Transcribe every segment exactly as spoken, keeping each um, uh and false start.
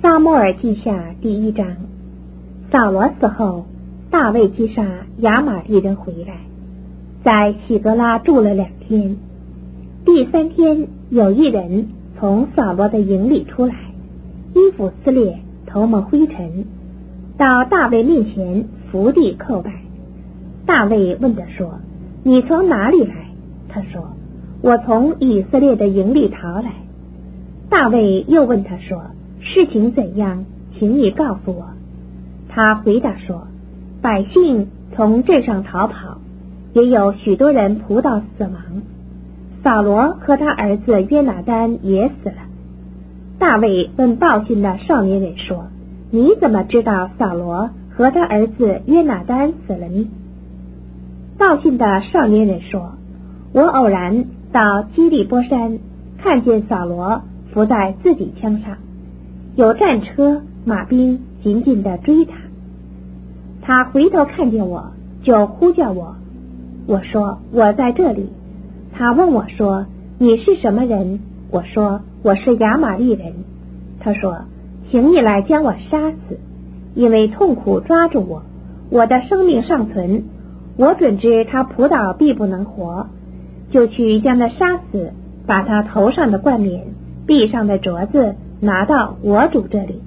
撒母耳记下第一章。扫罗死后，大卫击杀亚玛利人回来，在喜格拉住了两天。第三天，有一人从扫罗的营里出来，衣服撕裂，头蒙灰尘，到大卫面前伏地叩拜。大卫问他说：你从哪里来？他说：我从以色列的营里逃来。大卫又问他说：事情怎样？请你告诉我。他回答说：百姓从镇上逃跑，也有许多人扑倒死亡，扫罗和他儿子约拿单也死了。大卫问报信的少年人说：你怎么知道扫罗和他儿子约拿单死了呢？报信的少年人说：我偶然到基利波山，看见扫罗伏在自己枪上，有战车马兵紧紧地追他。他回头看见我，就呼叫我。我说：我在这里。他问我说：你是什么人？我说：我是亚玛利人。他说：请你来将我杀死，因为痛苦抓住我，我的生命尚存，我准知他仆倒必不能活，就去将他杀死，把他头上的冠冕、臂上的镯子拿到我主这里。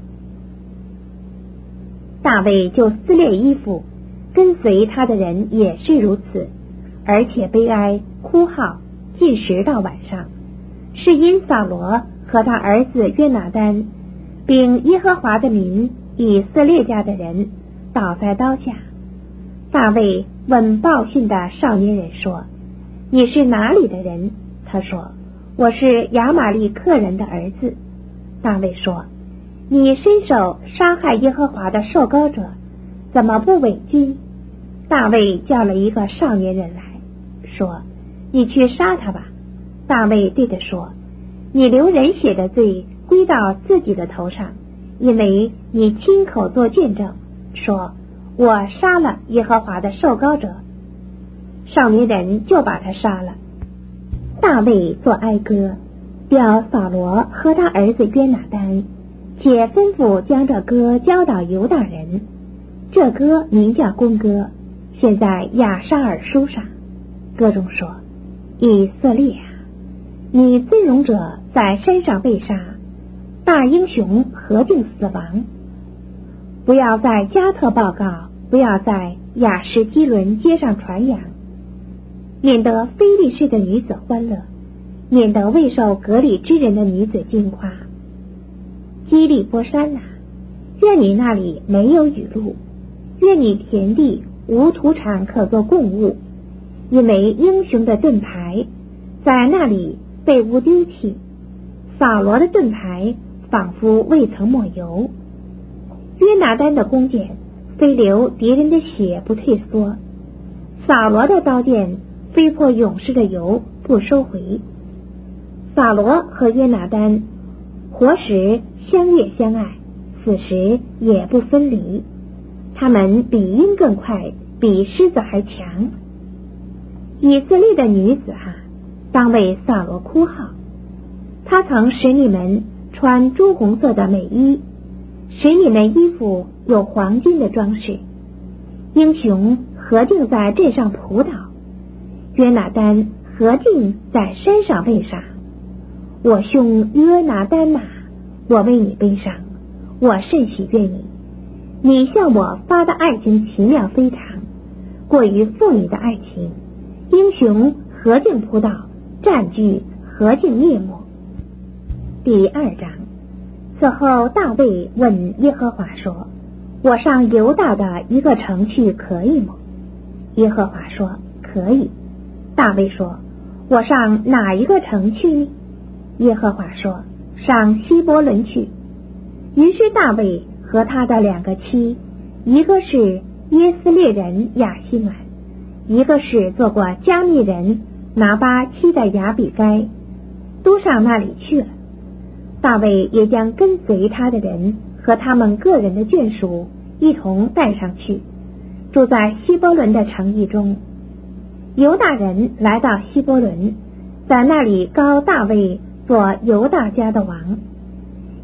大卫就撕裂衣服，跟随他的人也是如此，而且悲哀哭号，进食到晚上，是因扫罗和他儿子约拿单，并耶和华的民以色列家的人倒在刀下。大卫问报信的少年人说：你是哪里的人？他说：我是亚玛利克人的儿子。大卫说：你伸手杀害耶和华的受膏者，怎么不违军？大卫叫了一个少年人来说：你去杀他吧。大卫对他说：你流人血的罪归到自己的头上，因为你亲口做见证，说我杀了耶和华的受膏者。少年人就把他杀了。大卫作哀歌，调扫罗和他儿子约拿单，且吩咐将这歌教导犹大人。这歌名叫弓歌，现在亚沙尔书上。歌中说：以色列啊，你尊荣者在山上被杀，大英雄何竟死亡？不要在加特报告，不要在亚什基伦街上传扬，免得非利士的女子欢乐，免得未受隔离之人的女子惊夸。基利波山啊，愿你那里没有雨露，愿你田地无土产可做供物，因为英雄的盾牌在那里被污丢弃，扫罗的盾牌仿佛未曾抹油，约拿单的弓箭非流敌人的血不退缩，扫罗的刀剑非破勇士的油不收回。扫罗和约拿单活时相悦相爱，死时也不分离，他们比鹰更快，比狮子还强。以色列的女子啊，当为扫罗哭号，他曾使你们穿朱红色的美衣，使你们衣服有黄金的装饰。英雄何竟在镇上扑倒？约拿单何竟在山上被杀？我兄约拿单哪，我为你悲伤，我甚喜悦你。你向我发的爱情奇妙非常，过于妇女的爱情。英雄何竟扑倒？占据何竟灭没？第二章。此后大卫问耶和华说：我上犹大的一个城去可以吗？耶和华说：可以。大卫说：我上哪一个城去呢？耶和华说：上希伯伦去。于是大卫和他的两个妻，一个是耶斯列人亚希暖，一个是做过加密人拿巴妻的亚比该，都上那里去了。大卫也将跟随他的人和他们个人的眷属一同带上去，住在希伯伦的城邑中。犹大人来到希伯伦，在那里膏大卫做犹大家的王。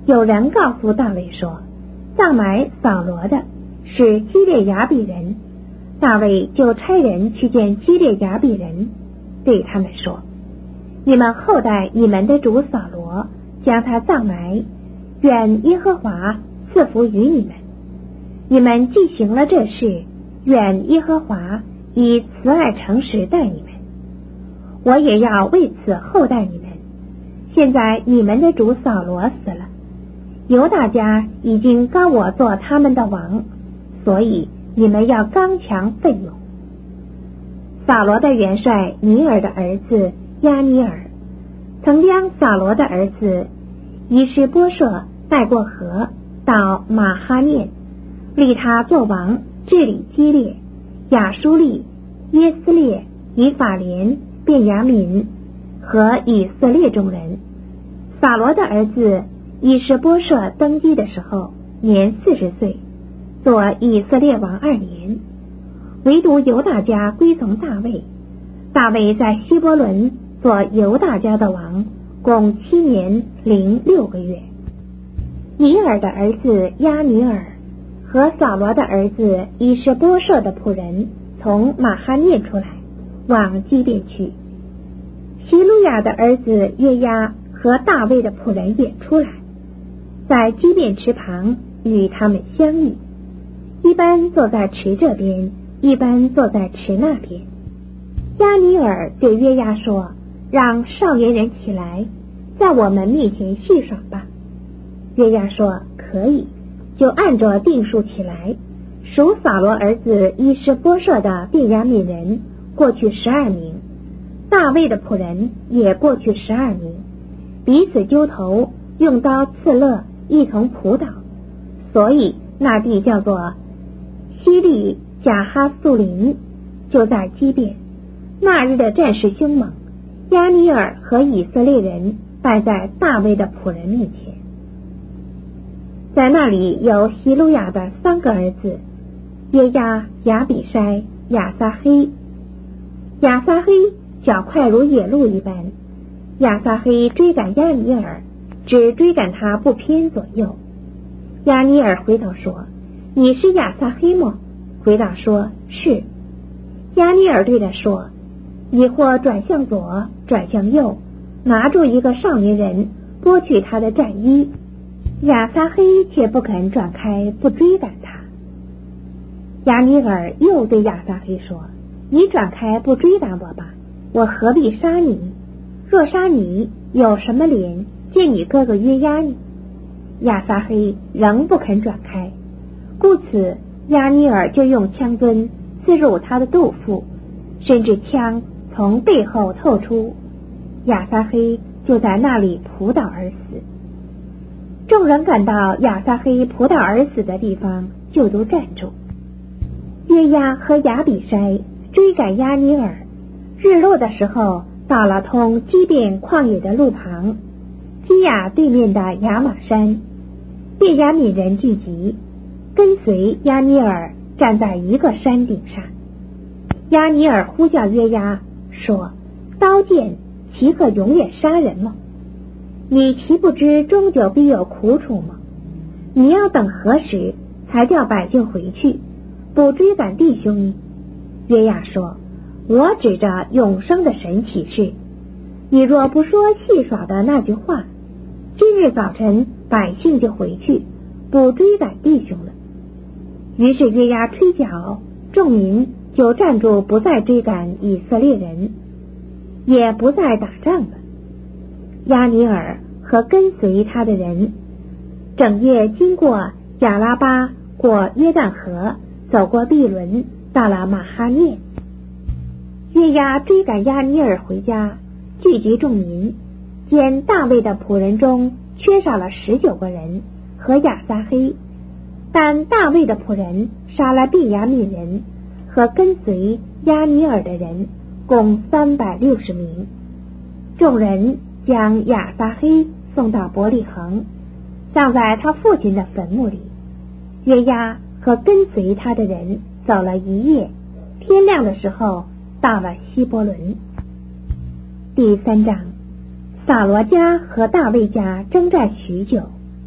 有人告诉大卫说，葬埋扫罗的是基列雅比人。大卫就差人去见基列雅比人，对他们说，你们后代你们的主扫罗，将他葬埋，愿耶和华赐福于你们。你们既行了这事，愿耶和华以慈爱诚实待你们，我也要为此厚待你们。现在你们的主扫罗死了，犹大家已经膏我做他们的王，所以你们要刚强奋勇。扫罗的元帅尼尔的儿子亚尼尔曾将扫罗的儿子伊施波设带过河到马哈念，立他做王，治理基列、亚舒利、耶斯列、以法莲、便雅悯和以色列众人。扫罗的儿子伊施波设登基的时候年四十岁，做以色列王二年，唯独犹大家归从大卫。大卫在希伯伦做犹大家的王，共七年零六个月。尼尔的儿子亚尼尔和扫罗的儿子伊施波设的仆人从马哈念出来，往基遍去。希路亚的儿子约押和大卫的仆人也出来，在基遍池旁与他们相遇，一般坐在池这边，一般坐在池那边。亚尼尔对约押说，让少年人起来，在我们面前戏耍吧。约押说可以，就按着定数起来，属扫罗儿子伊施波设的便雅悯人过去十二名，大卫的仆人也过去十二名，彼此揪头，用刀刺勒，一同扑倒，所以那地叫做西利贾哈素林，就在基遍。那日的战事凶猛，亚尼尔和以色列人败在大卫的仆人面前。在那里有希路亚的三个儿子，约押、亚比筛、亚撒黑。亚撒黑脚快如野鹿一般，亚撒黑追赶亚尼尔，只追赶他不偏左右。亚尼尔回头说，你是亚撒黑吗？回答说是。亚尼尔对他说，你或转向左，转向右，拿住一个少年人，剥去他的战衣。亚撒黑却不肯转开，不追赶他。亚尼尔又对亚撒黑说，你转开不追赶我吧，我何必杀你？若杀你，有什么脸见你哥哥约押呢？亚撒黑仍不肯转开，故此亚尼尔就用枪针刺入他的肚腹，甚至枪从背后透出，亚撒黑就在那里扑倒而死。众人赶到亚撒黑扑倒而死的地方，就都站住。约押和亚比筛追赶亚尼尔，日落的时候到了通基遍旷野的路旁，基亚对面的亚玛山，便雅悯人聚集，跟随亚尼尔站在一个山顶上。亚尼尔呼叫约押说，刀剑岂可永远杀人吗？你岂不知终究必有苦楚吗？你要等何时才叫百姓回去，不追赶弟兄呢？约押说，我指着永生的神起誓，你若不说戏耍的那句话，今日早晨百姓就回去，不追赶弟兄了。于是约押吹角，众民就站住，不再追赶以色列人，也不再打仗了。亚尼尔和跟随他的人整夜经过亚拉巴，过约旦河，走过毕伦，到了马哈念。约押追赶亚尼尔回家，聚集众民，见大卫的仆人中缺少了十九个人和亚撒黑，但大卫的仆人杀了便雅悯人和跟随亚尼尔的人，共三百六十名。众人将亚撒黑送到伯利恒，葬在他父亲的坟墓里。约押和跟随他的人走了一夜，天亮的时候到了希伯伦。第三章，扫罗家和大卫家征战许久，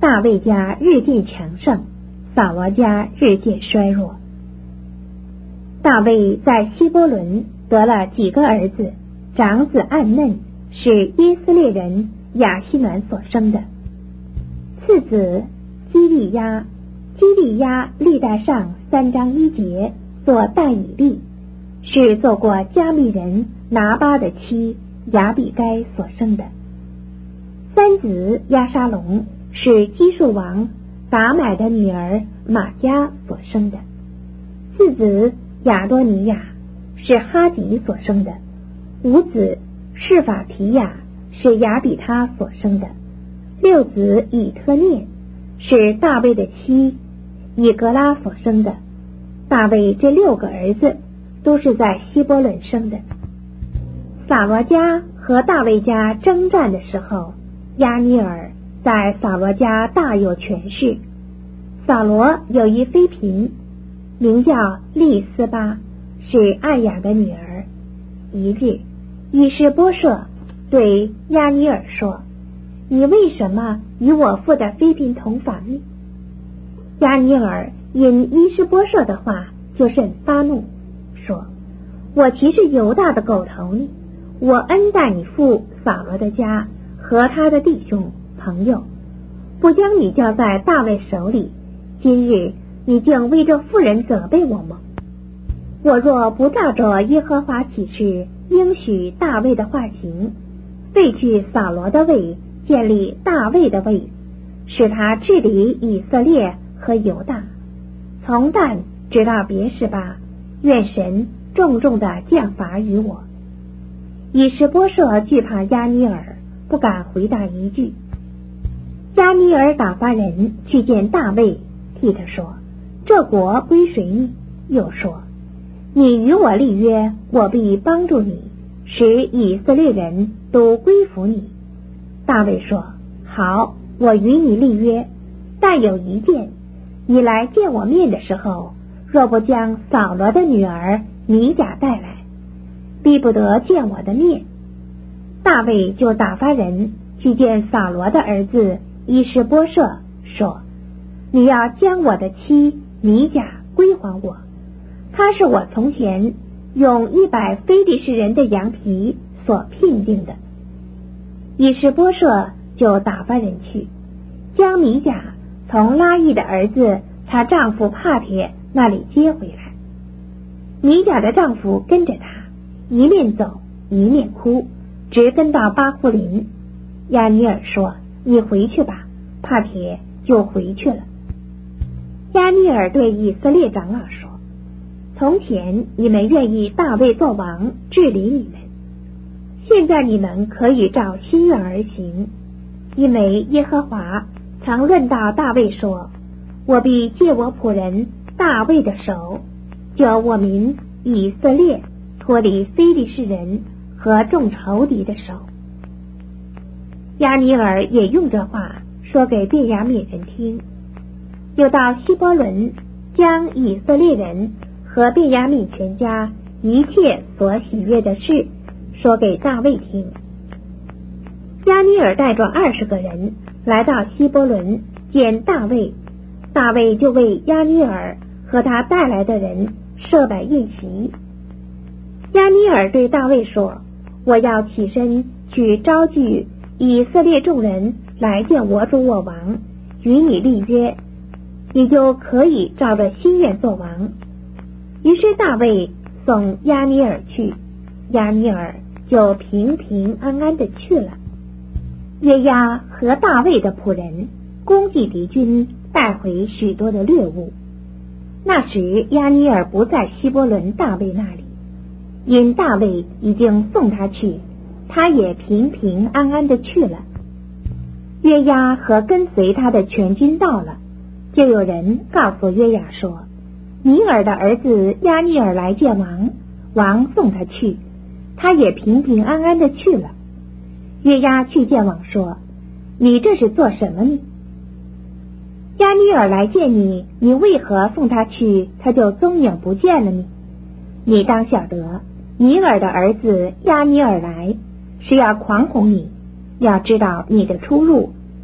大卫家日渐强盛，扫罗家日渐衰弱。大卫在希伯伦得了几个儿子，长子暗嫩是耶斯列人亚希暖所生的，次子基利亚，基利亚历代上三章一节做但以利，是做过加密人拿巴的妻亚比该所生的。三子亚沙龙是基述王达买的女儿玛迦所生的。四子亚多尼亚是哈吉所生的。五子示法提亚是亚比他所生的。六子以特念是大卫的妻以格拉所生的。大卫这六个儿子都是在希伯伦生的。扫罗家和大卫家征战的时候，亚尼尔在扫罗家大有权势。扫罗有一妃嫔，名叫利斯巴，是艾雅的女儿。一日，以实波设对亚尼尔说：“你为什么与我父的妃嫔同房呢？”亚尼尔因伊施波设的话就甚发怒，说：“我岂是犹大的狗头呢？我恩待你父扫罗的家和他的弟兄朋友，不将你交在大卫手里，今日你竟为这妇人责备我吗？我若不照着耶和华启示应许大卫的话行，废去扫罗的位，建立大卫的位，使他治理以色列和犹大，从但直到别是巴，愿神重重的降罚于我。”以实波设惧怕亚尼尔，不敢回答一句。亚尼尔打发人去见大卫，替他说：“这国归谁呢？”又说：“你与我立约，我必帮助你，使以色列人都归服你。”大卫说：“好，我与你立约，但有一件，你来见我面的时候，若不将扫罗的女儿米甲带来，必不得见我的面。”大卫就打发人去见扫罗的儿子伊施波设，说：“你要将我的妻米甲归还我，她是我从前用一百非利士人的羊皮所聘定的。”伊施波设就打发人去，将米甲从拉亿的儿子她丈夫帕铁那里接回来。米甲的丈夫跟着她，一面走一面哭，直跟到巴户林。亚尼尔说：“你回去吧。”帕铁就回去了。亚尼尔对以色列长老说：“从前你们愿意大卫做王治理你们，现在你们可以照心愿而行，因为耶和华曾论到大卫说：我必借我仆人大卫的手，救我民以色列脱离非利士人和众仇敌的手。”亚尼尔也用这话说给便雅悯人听，又到希伯伦将以色列人和便雅悯全家一切所喜悦的事说给大卫听。亚尼尔带着二十个人来到希伯伦见大卫，大卫就为亚尼尔和他带来的人设摆宴席。亚尼尔对大卫说：“我要起身去招聚以色列众人来见我主我王，与你立约，你就可以照着心愿做王。”于是大卫送亚尼尔去，亚尼尔就平平安安的去了。约押和大卫的仆人攻击敌军，带回许多的掠物。那时亚尼尔不在希伯伦大卫那里，因大卫已经送他去，他也平平安安的去了。约押和跟随他的全军到了，就有人告诉约押说：“尼尔的儿子亚尼尔来见王，王送他去，他也平平安安的去了。”约押去见王说：“你这是做什么呢？亚尼尔来见你，你为何送他去，他就踪影不见了呢？你当晓得，尼尔的儿子亚尼尔来是要狂哄你，要知道你的出入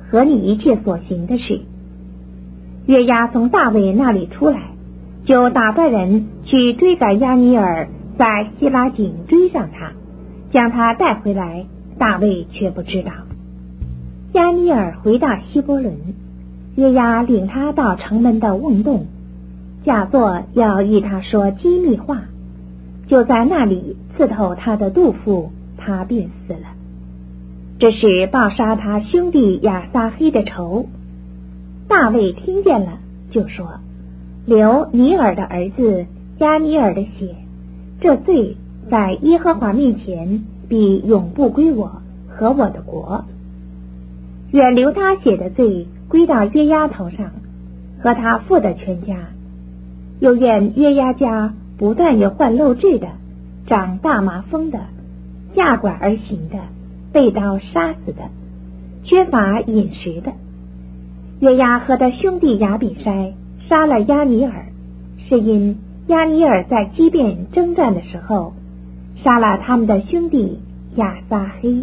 和你一切所行的事。约押从大卫那里出来，就打发人去追赶亚尼尔，在希拉井追上他，将他带回来，大卫却不知道。亚尼尔回到希伯伦，约押领他到城门的瓮洞，假作要与他说机密话，就在那里刺透他的肚腹，他便死了。这是报杀他兄弟亚撒黑的仇。大卫听见了，就说：流尼尔的儿子亚尼尔的血，这罪在耶和华面前必永不归我和我的国。愿流他血的罪归到约押头上和他父的全家，又愿约押家不但有患漏痣的、长大麻风的、下拐而行的、被刀杀死的、缺乏饮食的。约押和他兄弟亚比筛杀了亚尼尔，是因亚尼尔在基遍征战的时候杀了他们的兄弟亚撒黑。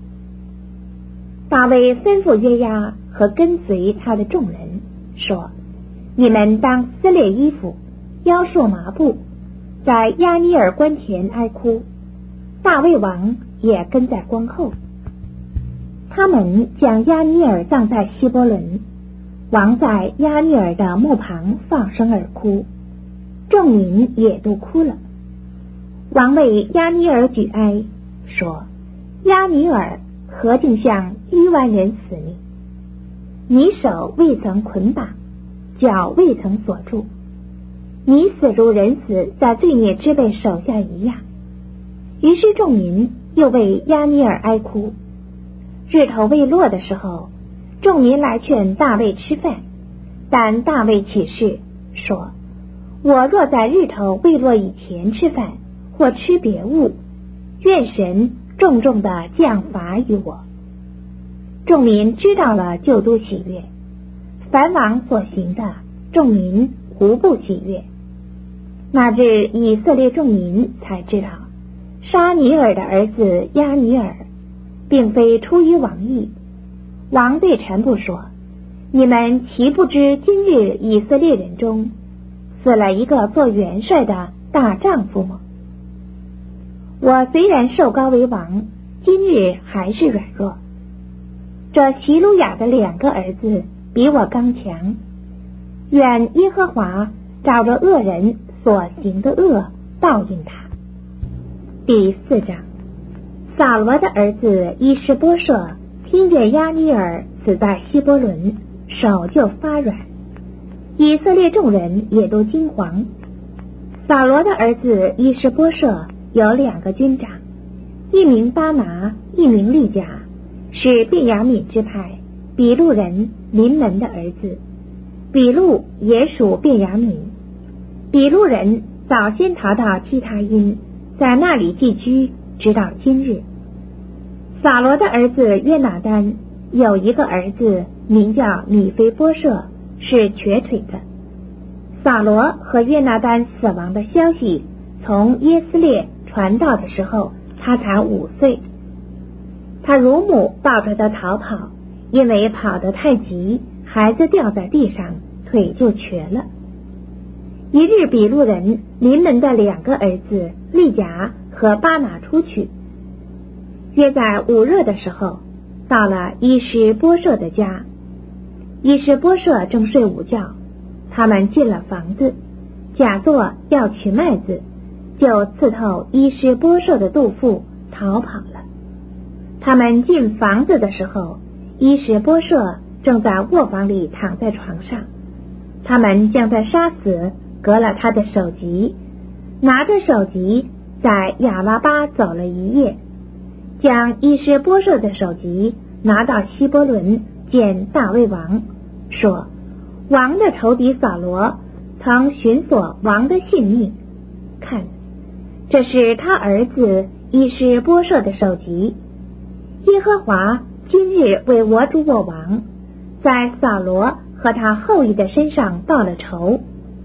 大卫吩咐约押和跟随他的众人说：你们当撕裂衣服，腰束麻布，在亚尼尔关前哀哭。大卫王也跟在关后。他们将亚尼尔葬在希伯伦，王在亚尼尔的墓旁放声而哭，众民也都哭了。王为亚尼尔举哀，说：亚尼尔何竟向亿万人死命？你手未曾捆绑，脚未曾锁住，你死如人死在罪孽之辈手下一样。于是众民又为亚尼尔哀哭。日头未落的时候，众民来劝大卫吃饭，但大卫起誓说：我若在日头未落以前吃饭，或吃别物，愿神重重的降罚于我。众民知道了，就都喜悦。凡王所行的，众民无不喜悦。那日以色列众民才知道，杀尼尔的儿子亚尼尔并非出于王意。王对臣仆说：你们岂不知今日以色列人中死了一个做元帅的大丈夫吗？我虽然受膏为王，今日还是软弱。这希鲁雅的两个儿子比我刚强，愿耶和华照着恶人所行的恶报应他。第四章。扫罗的儿子伊施波设听见亚尼尔死在希伯伦，手就发软，以色列众人也都惊惶。扫罗的儿子伊施波设有两个军长，一名巴拿，一名利甲，是便雅悯支派比路人临门的儿子。比路也属便雅悯。比路人早先逃到基他因，在那里寄居，直到今日。扫罗的儿子约拿单有一个儿子名叫米非波设，是瘸腿的。扫罗和约拿单死亡的消息从耶斯列传到的时候，他才五岁。他乳母抱着他逃跑，因为跑得太急，孩子掉在地上，腿就瘸了。一日比路人临门的两个儿子利甲和巴拿出去，约在午热的时候，到了伊施波设的家。伊施波设正睡午觉，他们进了房子，假作要取麦子，就刺透伊施波设的肚腹，逃跑了。他们进房子的时候，伊施波设正在卧房里躺在床上，他们将他杀死，割了他的首级，拿着首级在亚拉巴走了一夜，将伊施波设的首级拿到希伯伦见大卫王，说：王的仇敌扫罗曾寻索王的性命，看，这是他儿子伊施波设的首级。耶和华今日为我主我王在扫罗和他后裔的身上报了仇。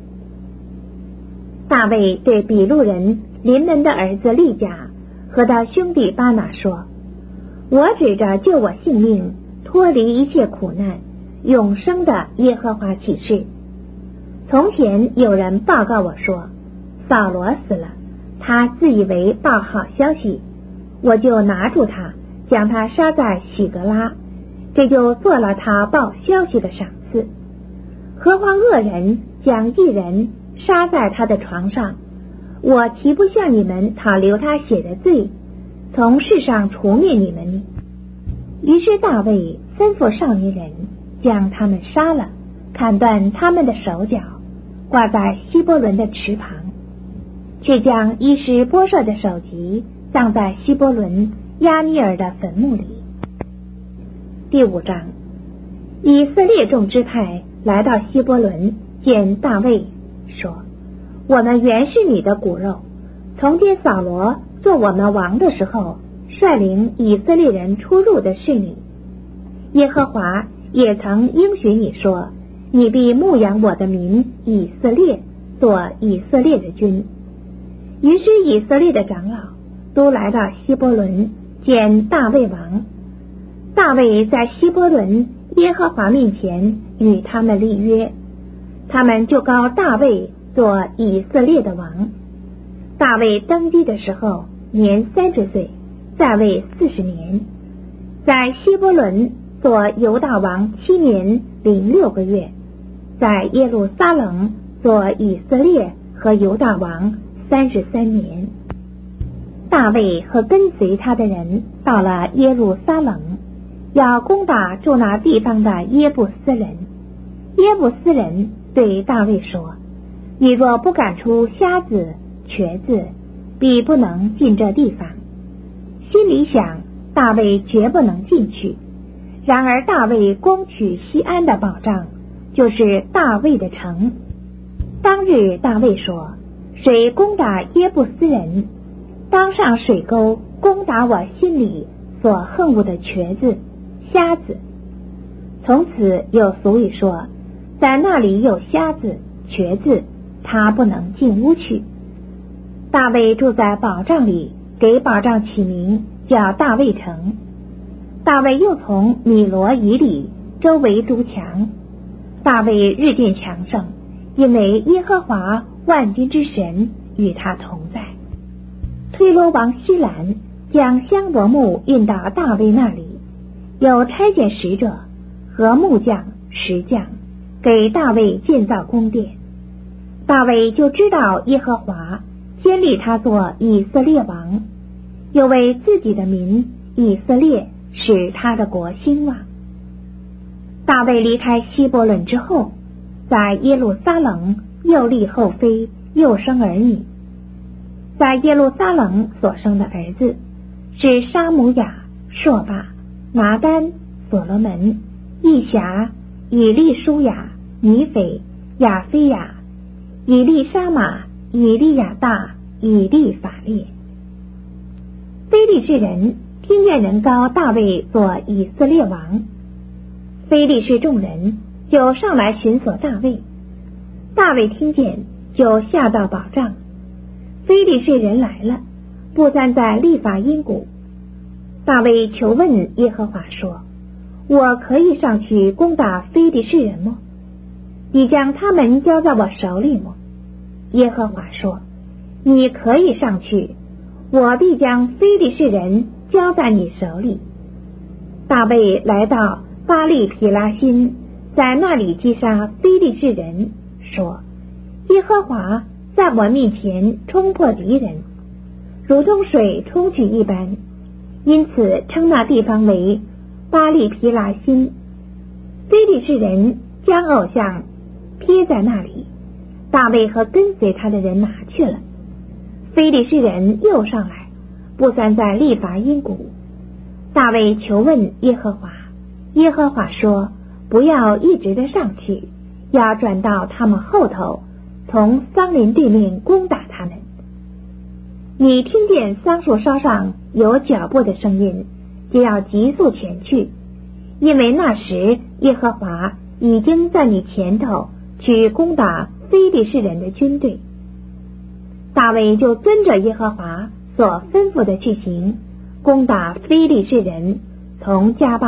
大卫对比路人临门的儿子利甲和他兄弟巴拿说：我指着救我性命脱离一切苦难永生的耶和华起誓。从前有人报告我说，扫罗死了，他自以为报好消息，我就拿住他，将他杀在喜格拉，这就做了他报消息的赏赐。何况恶人将义人杀在他的床上，我岂不向你们讨留他血的罪，从世上除灭你们？于是大卫吩咐少年人将他们杀了，砍断他们的手脚，挂在希伯伦的池旁，却将伊施波设的首级葬在希伯伦亚尼尔的坟墓里。第五章，以色列众支派来到希伯伦见大卫，说：我们原是你的骨肉，从前扫罗做我们王的时候，率领以色列人出入的是你。耶和华也曾应许你说，你必牧养我的民以色列，做以色列的君。于是以色列的长老都来到希伯伦见大卫王。大卫在希伯伦耶和华面前与他们立约，他们就膏大卫做以色列的王。大卫登基的时候年三十岁，在位四十年，在希伯伦做犹大王七年零六个月，在耶路撒冷做以色列和犹大王三十三年。大卫和跟随他的人到了耶路撒冷，要攻打住那地方的耶布斯人。耶布斯人对大卫说：你若不赶出瞎子瘸子，必不能进这地方。心里想，大卫绝不能进去。然而大卫攻取西安的保障，就是大卫的城。当日大卫说：谁攻打耶布斯人，当上水沟攻打我心里所恨恶的瘸子瞎子。从此有俗语说，在那里有瞎子瘸子，他不能进屋去。大卫住在保障里，给保障起名叫大卫城。大卫又从米罗以里周围筑墙。大卫日渐强盛，因为耶和华万军之神与他同在。推罗王西兰将香柏木运到大卫那里，有差遣使者和木匠石匠给大卫建造宫殿。大卫就知道耶和华先立他做以色列王，又为自己的民以色列使他的国兴旺。大卫离开希伯伦之后，在耶路撒冷又立后妃，又生儿女。在耶路撒冷所生的儿子是沙姆雅、朔巴、拿单、所罗门、以辖、以利舒雅、尼斐、亚非亚、以利沙玛、以利亚大、以利法列。非利士人听见人膏大卫做以色列王，非利士众人就上来寻索大卫。大卫听见，就下到保障。非利士人来了，布散在利法因谷。大卫求问耶和华说：我可以上去攻打非利士人吗？你将他们交在我手里吗？耶和华说：你可以上去，我必将非利士人交在你手里。大卫来到巴利毗拉辛，在那里击杀非利士人，说：耶和华在我面前冲破敌人，如同水冲去一般，因此称那地方为巴利毗拉辛。非利士人将偶像撇在那里，大卫和跟随他的人拿去了。非利士人又上来，布散在利乏因谷。大卫求问耶和华，耶和华说：不要一直的上去，要转到他们后头，从桑林对面攻打他们。你听见桑树梢上有脚步的声音，就要急速前去，因为那时耶和华已经在你前头去攻打非利士人的军队。大卫就遵着耶和华所吩咐的去行，攻打非利士人，从加巴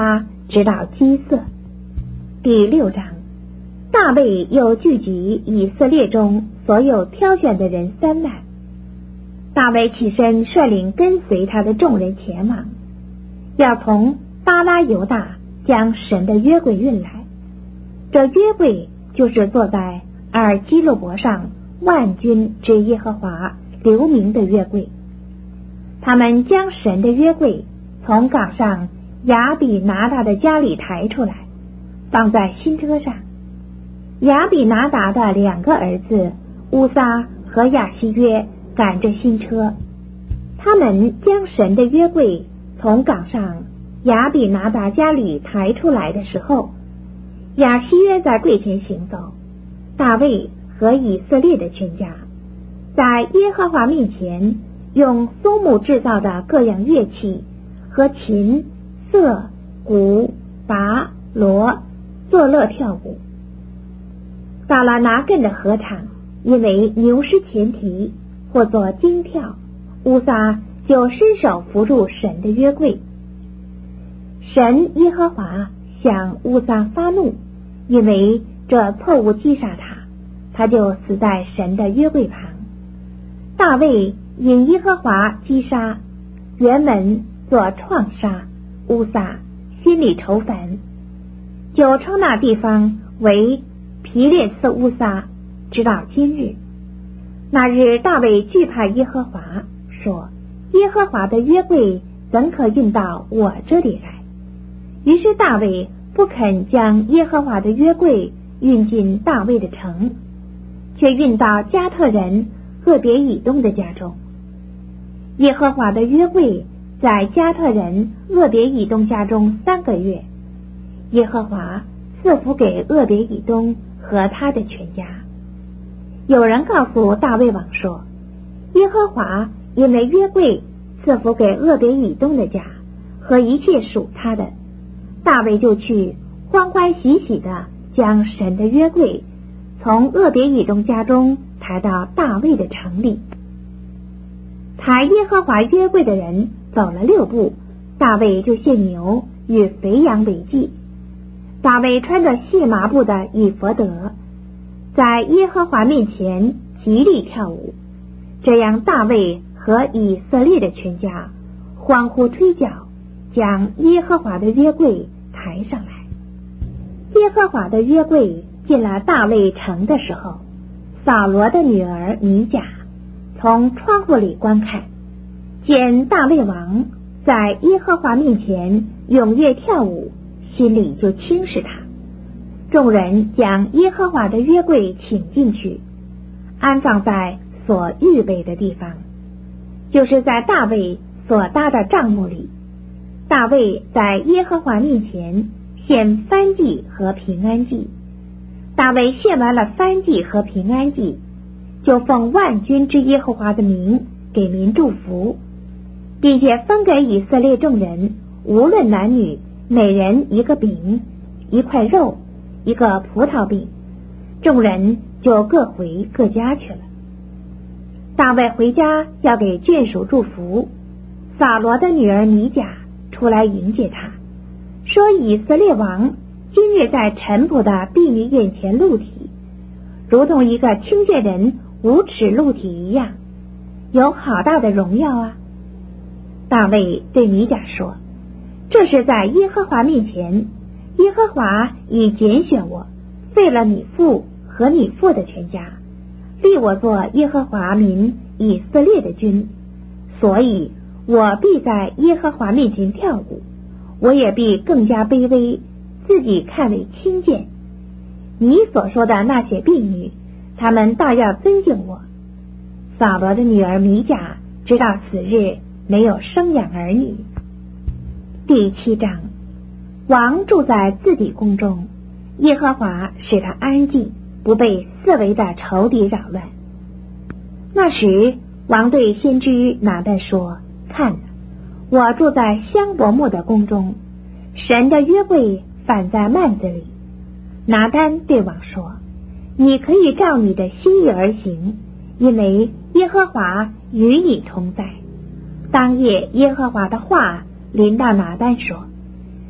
直到基色。第六章，大卫又聚集以色列中所有挑选的人三万。大卫起身率领跟随他的众人前往，要从巴拉犹大将神的约柜运来。这约柜就是坐在阿尔基路伯上万军之耶和华留名的约柜。他们将神的约柜从岗上亚比拿达的家里抬出来，放在新车上。亚比拿达的两个儿子乌撒和亚希约赶着新车，他们将神的约柜从岗上亚比拿达家里抬出来的时候，亚希约在柜前行走，大卫和以色列的全家在耶和华面前用松木制造的各样乐器和琴、瑟、鼓、拔、锣作乐跳舞。大拉拿跟着合唱，因为牛失前蹄或作惊跳，乌撒就伸手扶住神的约柜。神耶和华向乌撒发怒，因为这错误击杀他，他就死在神的约柜旁。大卫因耶和华击杀，原门做创杀，乌撒心里愁烦，就称那地方为皮列斯乌撒，直到今日。那日大卫惧怕耶和华，说：耶和华的约柜怎可运到我这里来？于是大卫不肯将耶和华的约柜运进大卫的城，却运到加特人俄别以东的家中。耶和华的约柜在加特人俄别以东家中三个月，耶和华赐福给俄别以东和他的全家。有人告诉大卫王说，耶和华因为约柜赐福给俄别以东的家和一切属他的，大卫就去欢欢喜喜的将神的约柜从俄别以东家中抬到大卫的城里。抬耶和华约柜的人走了六步，大卫就献牛与肥羊为祭。大卫穿着细麻布的以弗得，在耶和华面前极力跳舞，这样大卫和以色列的全家欢呼吹角，将耶和华的约柜抬上来。耶和华的约柜进了大卫城的时候，扫罗的女儿米甲从窗户里观看，见大卫王在耶和华面前踊跃跳舞，心里就轻视他。众人将耶和华的约柜请进去，安放在所预备的地方，就是在大卫所搭的帐幕里。大卫在耶和华面前献燔祭和平安祭。大卫献完了燔祭和平安祭，就奉万军之耶和华的名给民祝福，并且分给以色列众人，无论男女，每人一个饼，一块肉，一个葡萄饼。众人就各回各家去了。大卫回家要给眷属祝福，扫罗的女儿米甲出来迎接他，说以色列王今日在臣仆的婢女眼前露体，如同一个清洁人无耻露体一样，有好大的荣耀啊。大卫对米甲说，这是在耶和华面前，耶和华已拣选我，废了你父和你父的全家，立我做耶和华民以色列的君，所以我必在耶和华面前跳舞，我也必更加卑微，自己看为轻贱。你所说的那些婢女，他们倒要尊敬我。扫罗的女儿米甲直到此日没有生养儿女。第七章，王住在自己宫中，耶和华使他安静，不被四围的仇敌扰乱。那时王对先知拿但说，看哪，我住在香柏木的宫中，神的约柜反在幔子里。拿但对王说，你可以照你的心意而行，因为耶和华与你同在。当夜耶和华的话临到拿但说，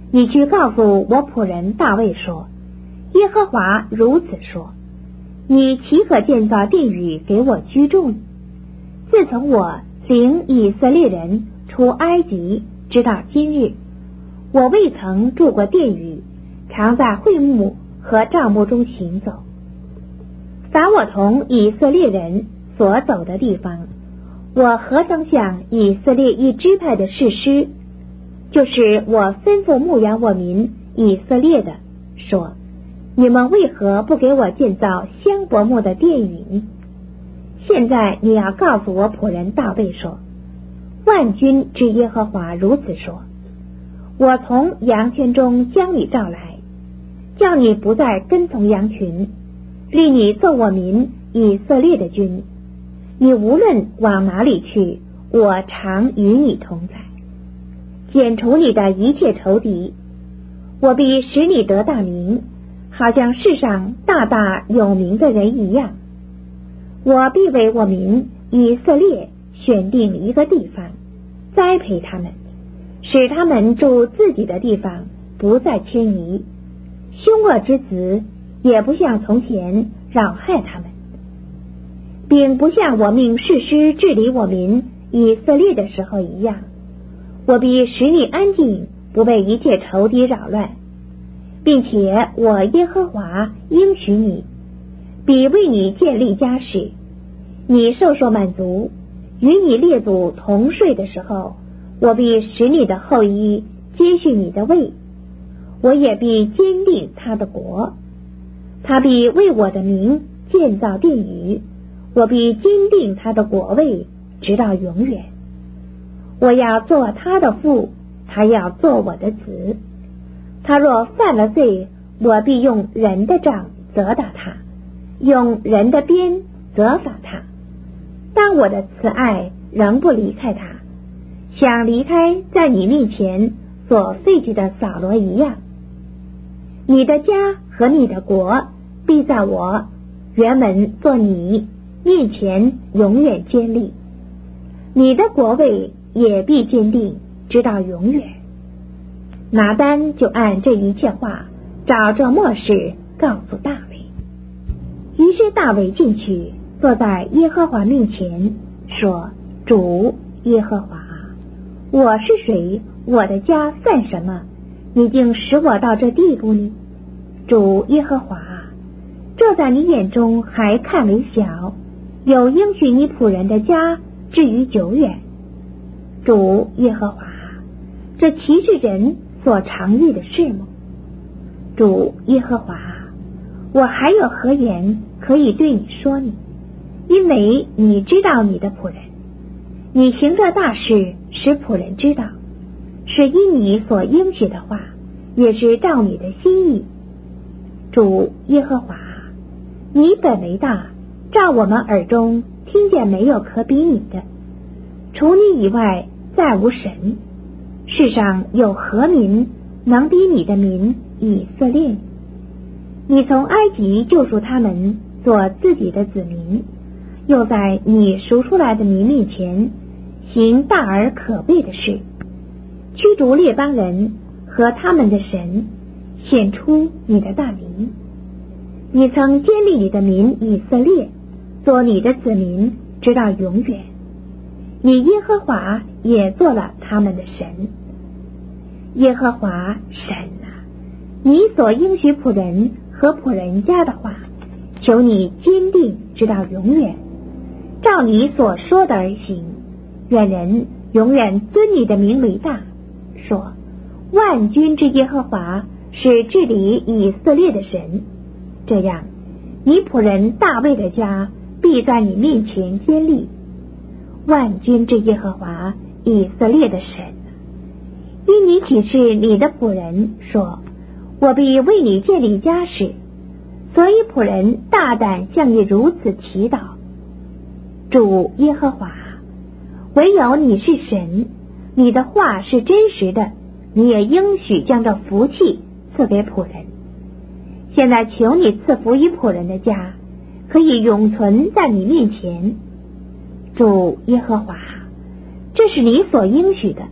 你去告诉我仆人大卫说，耶和华如此说，你岂可建造殿宇给我居住呢？自从我领以色列人出埃及直到今日，我未曾住过殿宇，常在会幕和帐幕中行走。凡我同以色列人所走的地方，我何曾向以色列一支派的士师，就是我吩咐牧养我民以色列的，说，你们为何不给我建造香柏木的殿宇呢？现在你要告诉我仆人大卫说，万军之耶和华如此说，我从羊圈中将你召来，叫你不再跟从羊群，立你做我民以色列的君。你无论往哪里去，我常与你同在，剪除你的一切仇敌。我必使你得大名，好像世上大大有名的人一样。我必为我民以色列选定一个地方，栽培他们，使他们住自己的地方，不再迁移。凶恶之子也不像从前扰害他们，并不像我命士师治理我民以色列的时候一样。我必使你安静，不被一切仇敌扰乱，并且我耶和华应许你，必为你建立家室。你寿寿满足，与你列祖同睡的时候，我必使你的后裔接续你的位，我也必坚定他的国。他必为我的名建造殿宇，我必坚定他的国位，直到永远。我要做他的父，他要做我的子。他若犯了罪，我必用人的杖责打他，用人的鞭责罚他。当我的慈爱仍不离开他，像离开在你面前所废弃的扫罗一样，你的家和你的国必在我原本做你面前永远坚立，你的国位也必坚定，直到永远。拿单就按这一切话照这默示告诉大卫。于是大卫进去，坐在耶和华面前，说，主耶和华，我是谁？我的家算什么？你竟使我到这地步呢？主耶和华，这在你眼中还看为小，有应许你仆人的家至于久远。主耶和华，这岂是人所常遇的事吗？主耶和华，我还有何言可以对你说呢？因为你知道你的仆人，你行这大事使仆人知道，是因你所应许的话，也是照你的心意。主耶和华，你本为大，照我们耳中听见没有可比你的，除你以外再无神。世上有何民能比你的民以色列？你从埃及救赎他们做自己的子民，又在你赎出来的民面前行大而可畏的事，驱逐列邦人和他们的神，显出你的大名。你曾建立你的民以色列，做你的子民直到永远。你耶和华也做了他们的神。耶和华神啊，你所应许仆人和仆人家的话，求你坚定直到永远，照你所说的而行。愿人永远尊你的名为大，说，万军之耶和华是治理以色列的神。这样，你仆人大卫的家必在你面前坚立。万军之耶和华以色列的神，因你启示你的仆人说，我必为你建立家室，所以仆人大胆向你如此祈祷。主耶和华，唯有你是神，你的话是真实的，你也应许将这福气赐给仆人。现在求你赐福于仆人的家，可以永存在你面前。主耶和华，这是你所应许的，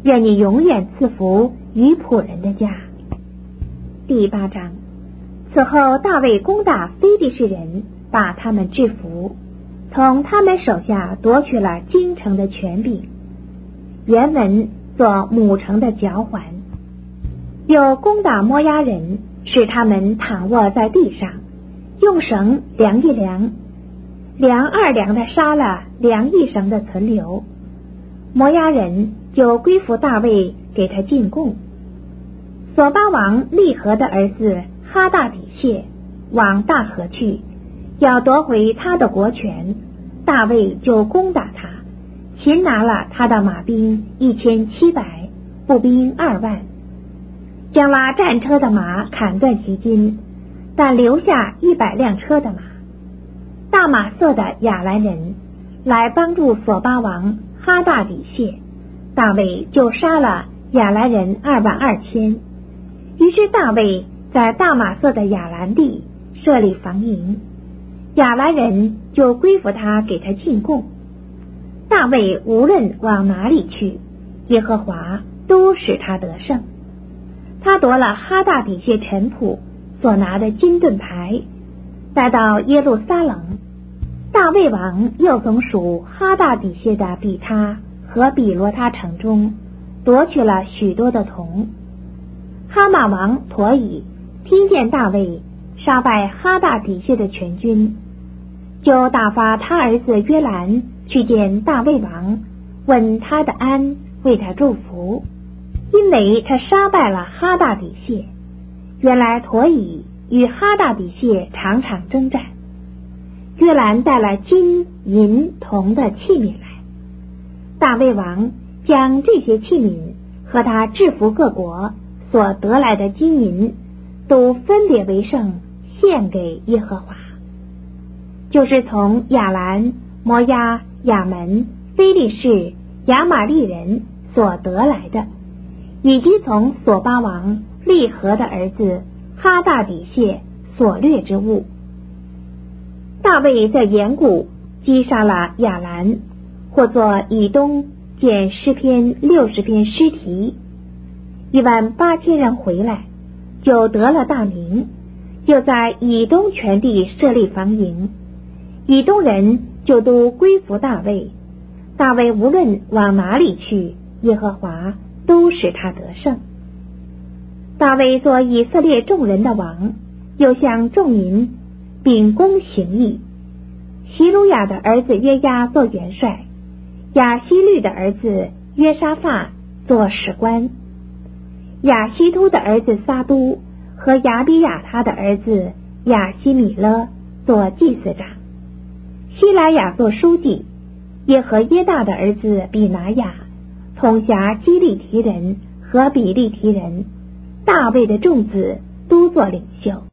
愿你永远赐福于仆人的家。第八章。此后大卫攻打非利士人，把他们制服，从他们手下夺取了京城的权柄，原文做母城的脚环。又攻打摩押人，使他们躺卧在地上，用绳量一量，量二量的杀了量一绳的存留。摩押人就归服大卫，给他进贡。索巴王利和的儿子哈大底谢往大河去，要夺回他的国权，大卫就攻打他，擒拿了他的马兵一千七百，步兵二万，将拉战车的马砍断其筋，但留下一百辆车的马。大马色的亚兰人来帮助索巴王哈大底谢，大卫就杀了亚兰人二万二千。于是大卫在大马色的亚兰地设立防营，亚兰人就归服他，给他进贡。大卫无论往哪里去，耶和华都使他得胜。他夺了哈大底谢臣仆所拿的金盾牌，带到耶路撒冷。大卫王又从属哈大底谢的比他和比罗他城中夺取了许多的铜。哈马王陀以听见大卫杀败哈大底谢的全军，就打发他儿子约兰去见大卫王，问他的安，为他祝福，因为他杀败了哈大底谢。原来陀以与哈大底谢常常征战。约兰带了金银铜的器皿来，大卫王将这些器皿和他制服各国所得来的金银都分别为圣，献给耶和华，就是从亚兰、摩押、亚门、非利士、亚玛利人所得来的，以及从索巴王利和的儿子哈大底谢所掠之物。大卫在岩谷击杀了亚兰，或作以东见诗篇六十篇诗题，一万八千人回来，就得了大名，又在以东全地设立防营，以东人就都归服大卫。大卫无论往哪里去，耶和华都使他得胜。大卫做以色列众人的王，又向众民秉公行义。希鲁雅的儿子约押做元帅，亚希律的儿子约沙法做史官，亚希突的儿子撒都和亚比亚他的儿子亚希米勒做祭司长，希莱亚做书记，耶和耶大的儿子比拿雅统辖基利提人和比利提人，大卫的众子都做领袖。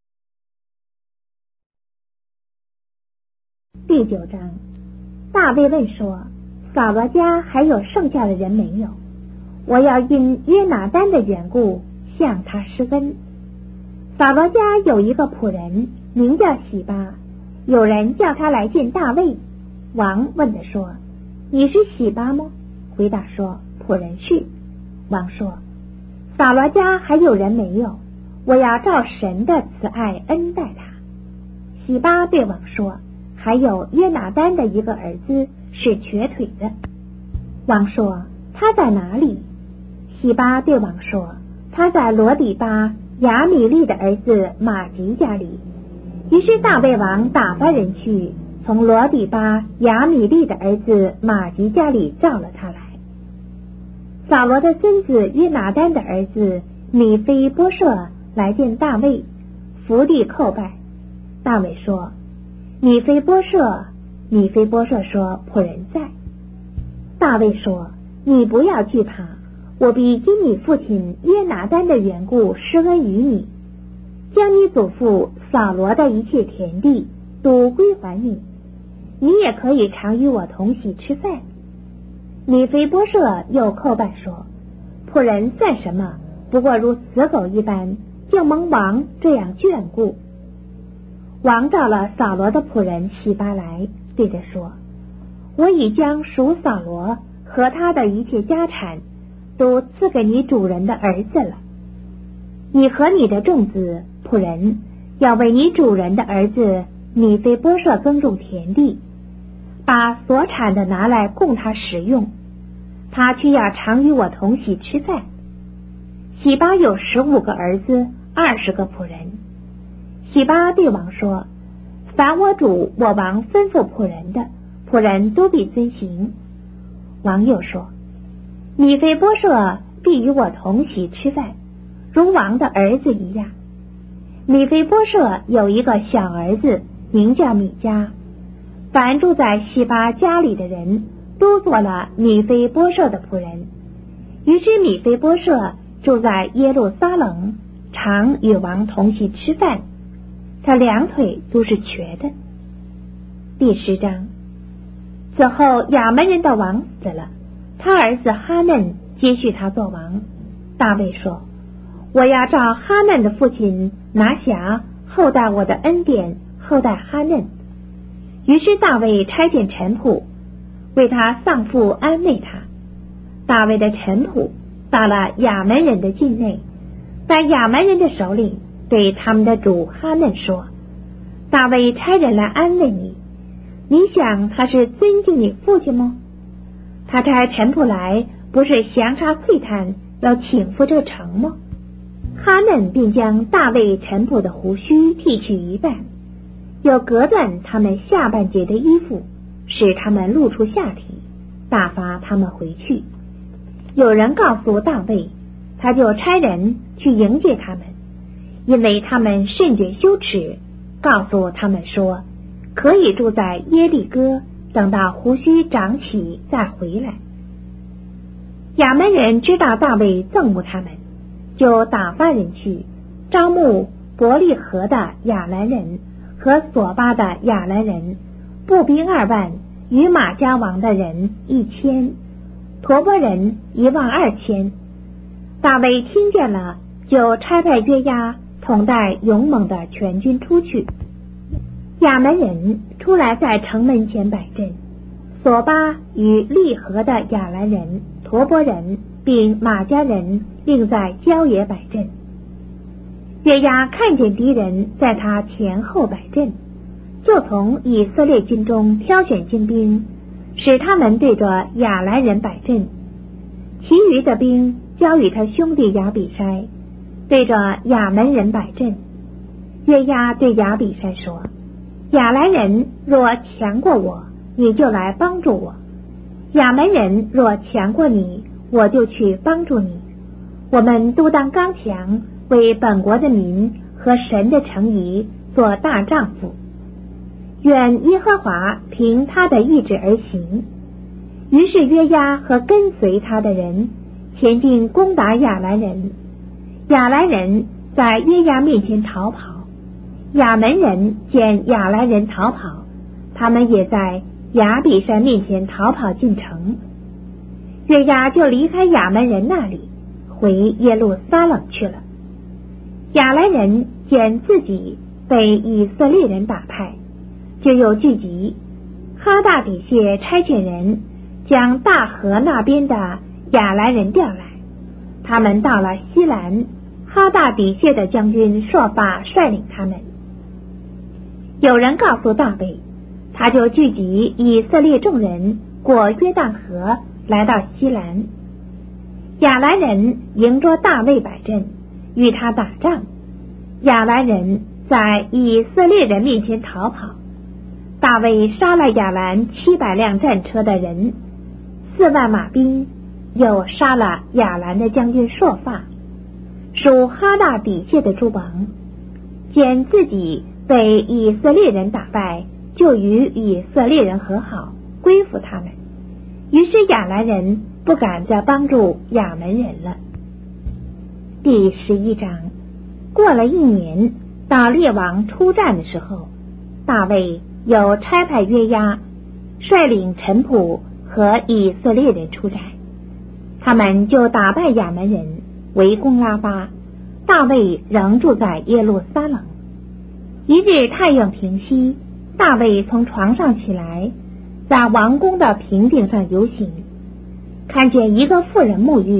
第九章。大卫问说，扫罗家还有剩下的人没有？我要因约拿单的缘故向他施恩。扫罗家有一个仆人名叫喜巴，有人叫他来见大卫。王问他说，你是喜巴吗？回答说，仆人是。王说，扫罗家还有人没有？我要照神的慈爱恩待他。喜巴对王说，还有约拿单的一个儿子是瘸腿的。王说，他在哪里？喜巴对王说，他在罗底巴亚米利的儿子马吉家里。于是大卫王打发人去，从罗底巴亚米利的儿子马吉家里召了他来。扫罗的孙子约拿单的儿子米非波设来见大卫，伏地叩拜。大卫说，米非波设。米非波设说，仆人在。大卫说，你不要惧怕，我必因你父亲约拿单的缘故施恩于你，将你祖父扫罗的一切田地都归还你，你也可以常与我同席吃饭。米非波设又叩拜说，仆人算什么？不过如死狗一般，就蒙王这样眷顾。王召了扫罗的仆人洗巴来，对他说，我已将属扫罗和他的一切家产都赐给你主人的儿子了。你和你的众子仆人要为你主人的儿子米非波设耕种田地，把所产的拿来供他食用，他却要常与我同席吃饭。喜巴有十五个儿子，二十个仆人。喜巴对王说：凡我主我王吩咐仆人的，仆人都必遵行。王又说：米非波设必与我同席吃饭，如王的儿子一样。米非波设有一个小儿子，名叫米迦。凡住在西巴家里的人都做了米非波设的仆人。于是米非波设住在耶路撒冷，常与王同席吃饭，他两腿都是瘸的。第十章。此后亚门人的王死了，他儿子哈嫩接续他做王。大卫说：我要照哈嫩的父亲拿辖厚待我的恩典，厚待哈嫩。于是大卫差遣臣仆为他丧父安慰他。大卫的臣仆到了亚门人的境内，但亚门人的首领对他们的主哈嫩说：大卫差人来安慰你，你想他是尊敬你父亲吗？他差臣仆来，不是详查窥探，要请赴这个城吗？哈嫩并将大卫臣仆的胡须剃去一半，又割断他们下半截的衣服，使他们露出下体，打发他们回去。有人告诉大卫，他就差人去迎接他们，因为他们甚觉羞耻，告诉他们说，可以住在耶利哥，等到胡须长起再回来。亚门人知道大卫憎恶他们，就打发人去招募伯利河的亚兰人和索巴的亚兰人，步兵二万，与马加王的人一千，陀波人一万二千。大卫听见了，就差派约押统带勇猛的全军出去。亚门人出来在城门前摆阵，索巴与利河的亚兰人、陀波人并马加人另在郊野摆阵。约押看见敌人在他前后摆阵，就从以色列军中挑选精兵，使他们对着亚兰人摆阵，其余的兵交与他兄弟亚比筛，对着亚门人摆阵。约押对亚比筛说：亚兰人若强过我，你就来帮助我；亚门人若强过你，我就去帮助你。我们都当刚强，为本国的民和神的诚意做大丈夫。愿耶和华凭他的意志而行。于是约押和跟随他的人前进攻打亚兰人，亚兰人在约押面前逃跑。亚门人见亚兰人逃跑，他们也在亚比筛面前逃跑进城。约押就离开亚门人那里，回耶路撒冷去了。亚兰人见自己被以色列人打败，就又聚集。哈大底谢差遣人将大河那边的亚兰人调来，他们到了西兰，哈大底谢的将军朔巴率领他们。有人告诉大卫，他就聚集以色列众人，过约旦河来到西兰。亚兰人迎着大卫摆阵，与他打仗。亚兰人在以色列人面前逃跑，大卫杀了亚兰七百辆战车的人，四万马兵，又杀了亚兰的将军朔法，属哈大底谢的诸王。见自己被以色列人打败，就与以色列人和好，归附他们。于是亚兰人不敢再帮助亚门人了。第十一章。过了一年，到列王出战的时候，大卫有差派约押率领臣仆和以色列人出战，他们就打败亚门人，围攻拉巴。大卫仍住在耶路撒冷。一日太阳平息，大卫从床上起来，在王宫的平顶上游行，看见一个妇人沐浴，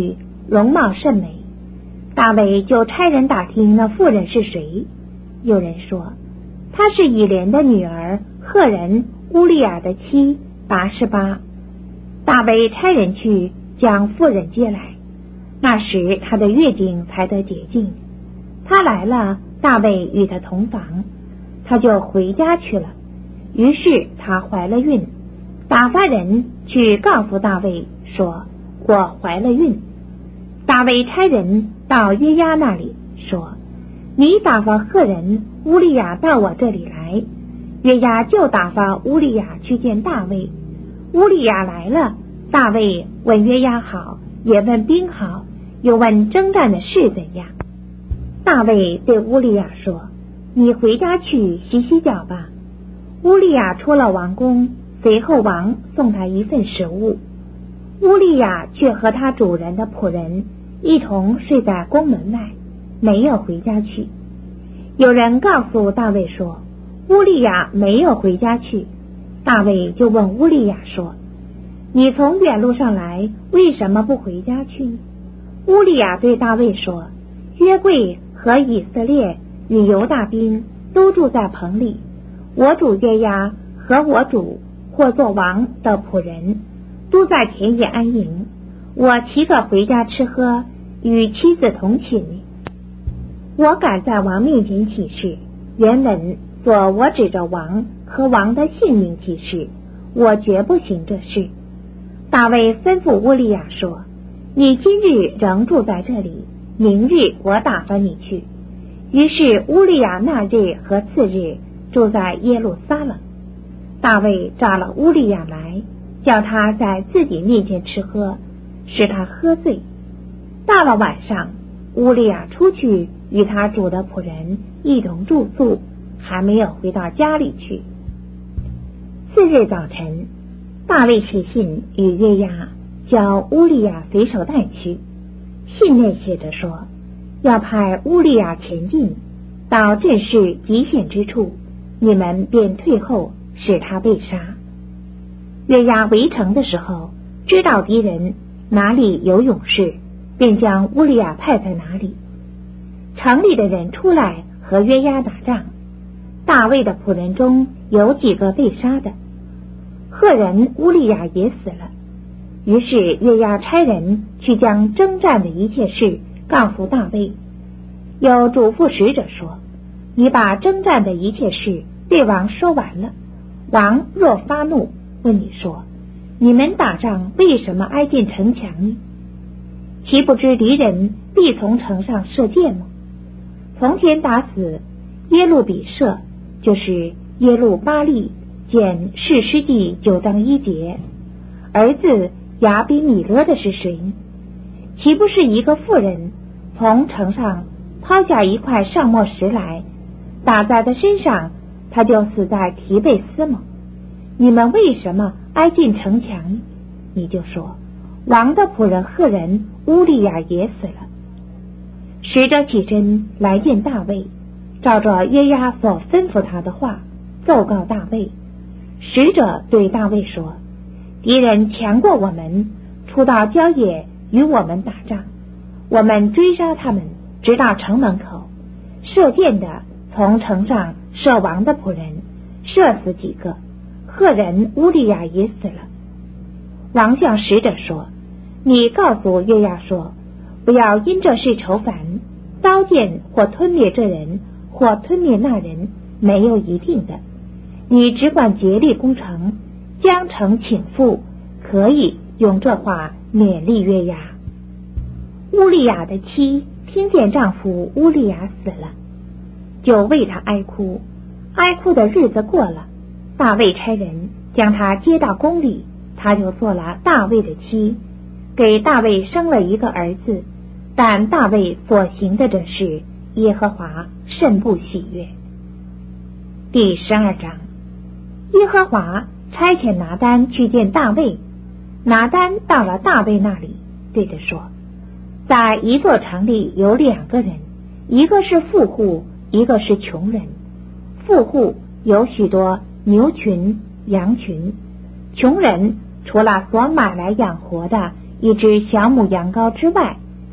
容貌甚美。大卫就差人打听那妇人是谁，有人说她是以莲的女儿赫人乌利亚的妻拔示巴。大卫差人去将妇人接来，那时她的月经才得洁净。她来了，大卫与她同房，她就回家去了。于是她怀了孕，打发人去告诉大卫说，我怀了孕。大卫差人到约押那里说，你打发赫人乌利亚到我这里来。约押就打发乌利亚去见大卫。乌利亚来了，大卫问约押好，也问兵好，又问征战的事怎样。大卫对乌利亚说，你回家去洗洗脚吧。乌利亚出了王宫，随后王送他一份食物。乌利亚却和他主人的仆人一同睡在宫门外，没有回家去。有人告诉大卫说，乌利亚没有回家去。大卫就问乌利亚说，你从远路上来，为什么不回家去呢？乌利亚对大卫说，约柜和以色列与犹大兵都住在棚里，我主约押和我主或做王的仆人都在田野安营，我岂可回家吃喝，与妻子同寝？我敢在王面前起誓，原文做我指着王和王的性命起誓，我绝不行这事。大卫吩咐乌利亚说，你今日仍住在这里，明日我打发你去。于是乌利亚那日和次日住在耶路撒冷。大卫召了乌利亚来，叫他在自己面前吃喝，使他喝醉。到了晚上，乌利亚出去与他主的仆人一同住宿，还没有回到家里去。次日早晨，大卫写信与约押，叫乌利亚随手带去。信内写着说，要派乌利亚前进，到阵势极险之处，你们便退后，使他被杀。约押围城的时候，知道敌人哪里有勇士，便将乌利亚派在哪里。城里的人出来和约押打仗，大卫的仆人中有几个被杀的，赫人乌利亚也死了。于是约押差人去将征战的一切事告诉大卫，有嘱咐使者说，你把征战的一切事对王说完了，王若发怒，问你说，你们打仗为什么挨近城墙呢？岂不知敌人必从城上射箭吗？从前打死耶路比舍，就是耶路巴利，见士师记九章一节，儿子亚比米勒的是谁？岂不是一个妇人从城上抛下一块上墨石来，打在他身上，他就死在提贝斯吗？你们为什么挨近城墙？你就说，王的仆人赫人乌利亚也死了。使者起身来见大卫，照着约押所吩咐他的话奏告大卫。使者对大卫说，敌人强过我们，出到郊野与我们打仗，我们追杀他们，直到城门口，射箭的从城上射王的仆人，射死几个，赫人乌利亚也死了。王向使者说，你告诉约押说，不要因这事愁烦，刀剑或吞灭这人，或吞灭那人，没有一定的。你只管竭力攻城，将城请复，可以用这话勉励约押。乌利亚的妻听见丈夫乌利亚死了，就为他哀哭。哀哭的日子过了，大卫差人将他接到宫里，他就做了大卫的妻，给大卫生了一个儿子。但大卫所行的这事，耶和华甚不喜悦。第十二章，耶和华差遣拿单去见大卫。拿单到了大卫那里，对着说，在一座城里有两个人，一个是富户，一个是穷人。富户有许多牛群羊群，穷人除了所买来养活的一只小母羊羔之外，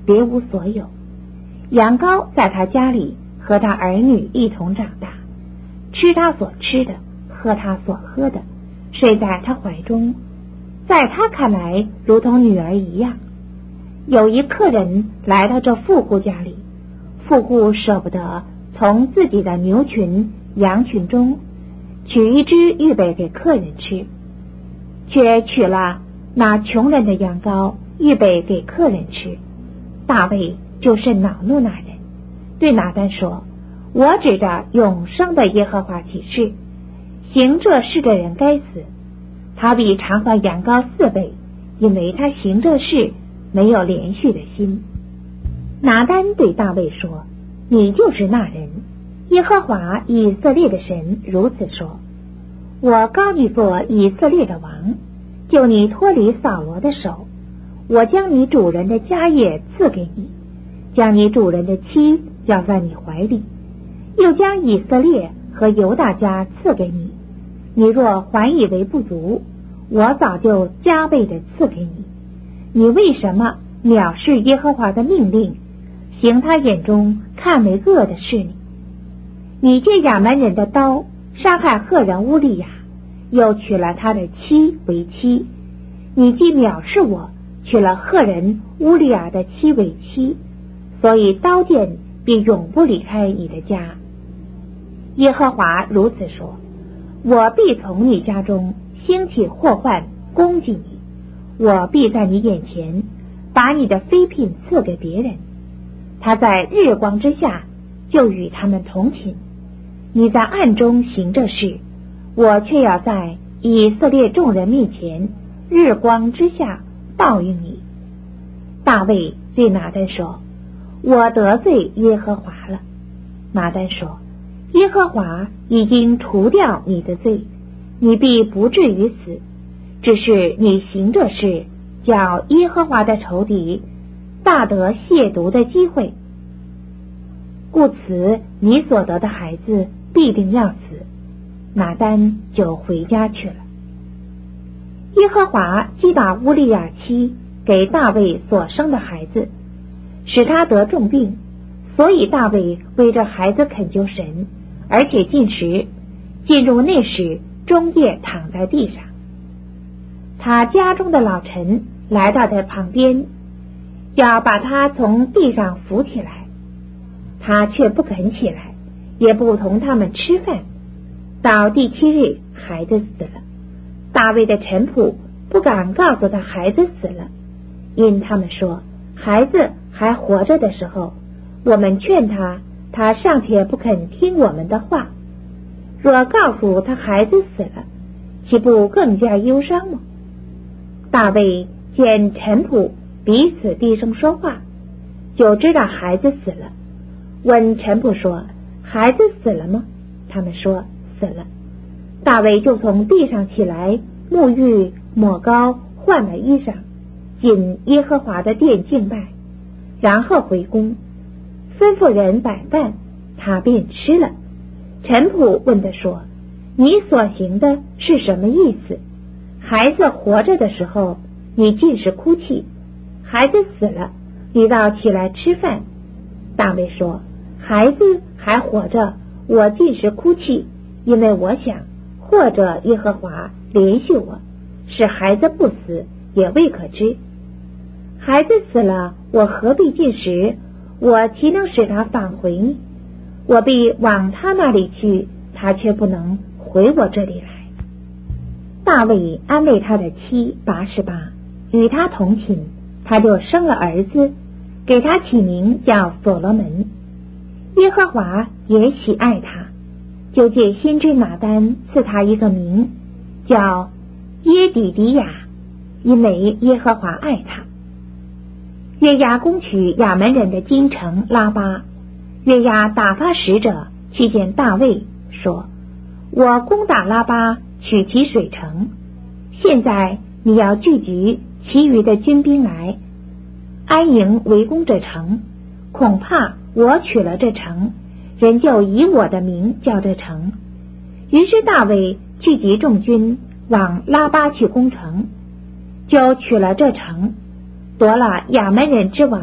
别无所有。羊羔在他家里和他儿女一同长大，吃他所吃的，喝他所喝的，睡在他怀中，在他看来如同女儿一样。有一客人来到这富户家里，富户舍不得从自己的牛群羊群中取一只预备给客人吃，却取了那穷人的羊羔预备给客人吃。大卫就是恼怒那人，对拿单说，我指着永生的耶和华起誓，行这事的人该死，他比偿还羊羔四倍，因为他行这事没有连续的心。拿单对大卫说，你就是那人，耶和华以色列的神如此说，我膏你做以色列的王，救你脱离扫罗的手，我将你主人的家业赐给你，将你主人的妻交在你怀里，又将以色列和犹大家赐给你。你若还以为不足，我早就加倍的赐给你。你为什么藐视耶和华的命令，行他眼中看为恶的事呢？你借亚门人的刀杀害赫人乌利亚，又娶了他的妻为妻。你既藐视我，娶了赫人乌利亚的妻为妻，所以刀剑必永不离开你的家。耶和华如此说，我必从你家中兴起祸患攻击你，我必在你眼前把你的妃嫔赐给别人，他在日光之下就与他们同寝。你在暗中行这事，我却要在以色列众人面前日光之下报应你。大卫对拿单说，我得罪耶和华了。拿单说，耶和华已经除掉你的罪，你必不至于死，只是你行这事，叫耶和华的仇敌大得亵渎的机会，故此你所得的孩子必定要死。拿单就回家去了。耶和华击打乌利亚妻给大卫所生的孩子，使他得重病，所以大卫为这孩子恳求神，而且进食，进入内室，终夜躺在地上。他家中的老臣来到他旁边，要把他从地上扶起来，他却不肯起来，也不同他们吃饭。到第七日，孩子死了。大卫的臣仆不敢告诉他孩子死了，因他们说，孩子还活着的时候，我们劝他，他尚且不肯听我们的话，若告诉他孩子死了，岂不更加忧伤吗？大卫见臣仆彼此低声说话，就知道孩子死了，问臣仆说，孩子死了吗？他们说死了。大卫就从地上起来，沐浴抹膏，换了衣裳，进耶和华的殿敬拜，然后回宫，吩咐人摆饭，他便吃了。臣仆问他说，你所行的是什么意思？孩子活着的时候，你尽是哭泣，孩子死了，你倒起来吃饭。大卫说，孩子还活着，我尽是哭泣，因为我想，或者耶和华怜恤我，使孩子不死，也未可知。孩子死了，我何必进食？我岂能使他返回呢？我必往他那里去，他却不能回我这里来。大卫安慰他的妻拔示巴，与他同寝，他就生了儿子，给他起名叫所罗门。耶和华也喜爱他，就借先知拿单赐他一个名，叫耶底迪亚，因为耶和华爱他。约押攻取亚门人的京城拉巴，约押打发使者去见大卫，说，我攻打拉巴，取其水城，现在你要聚集其余的军兵来安营围攻这城，恐怕我取了这城，人就以我的名叫这城。于是大卫聚集众军往拉巴去攻城，就取了这城，夺了亚门人之王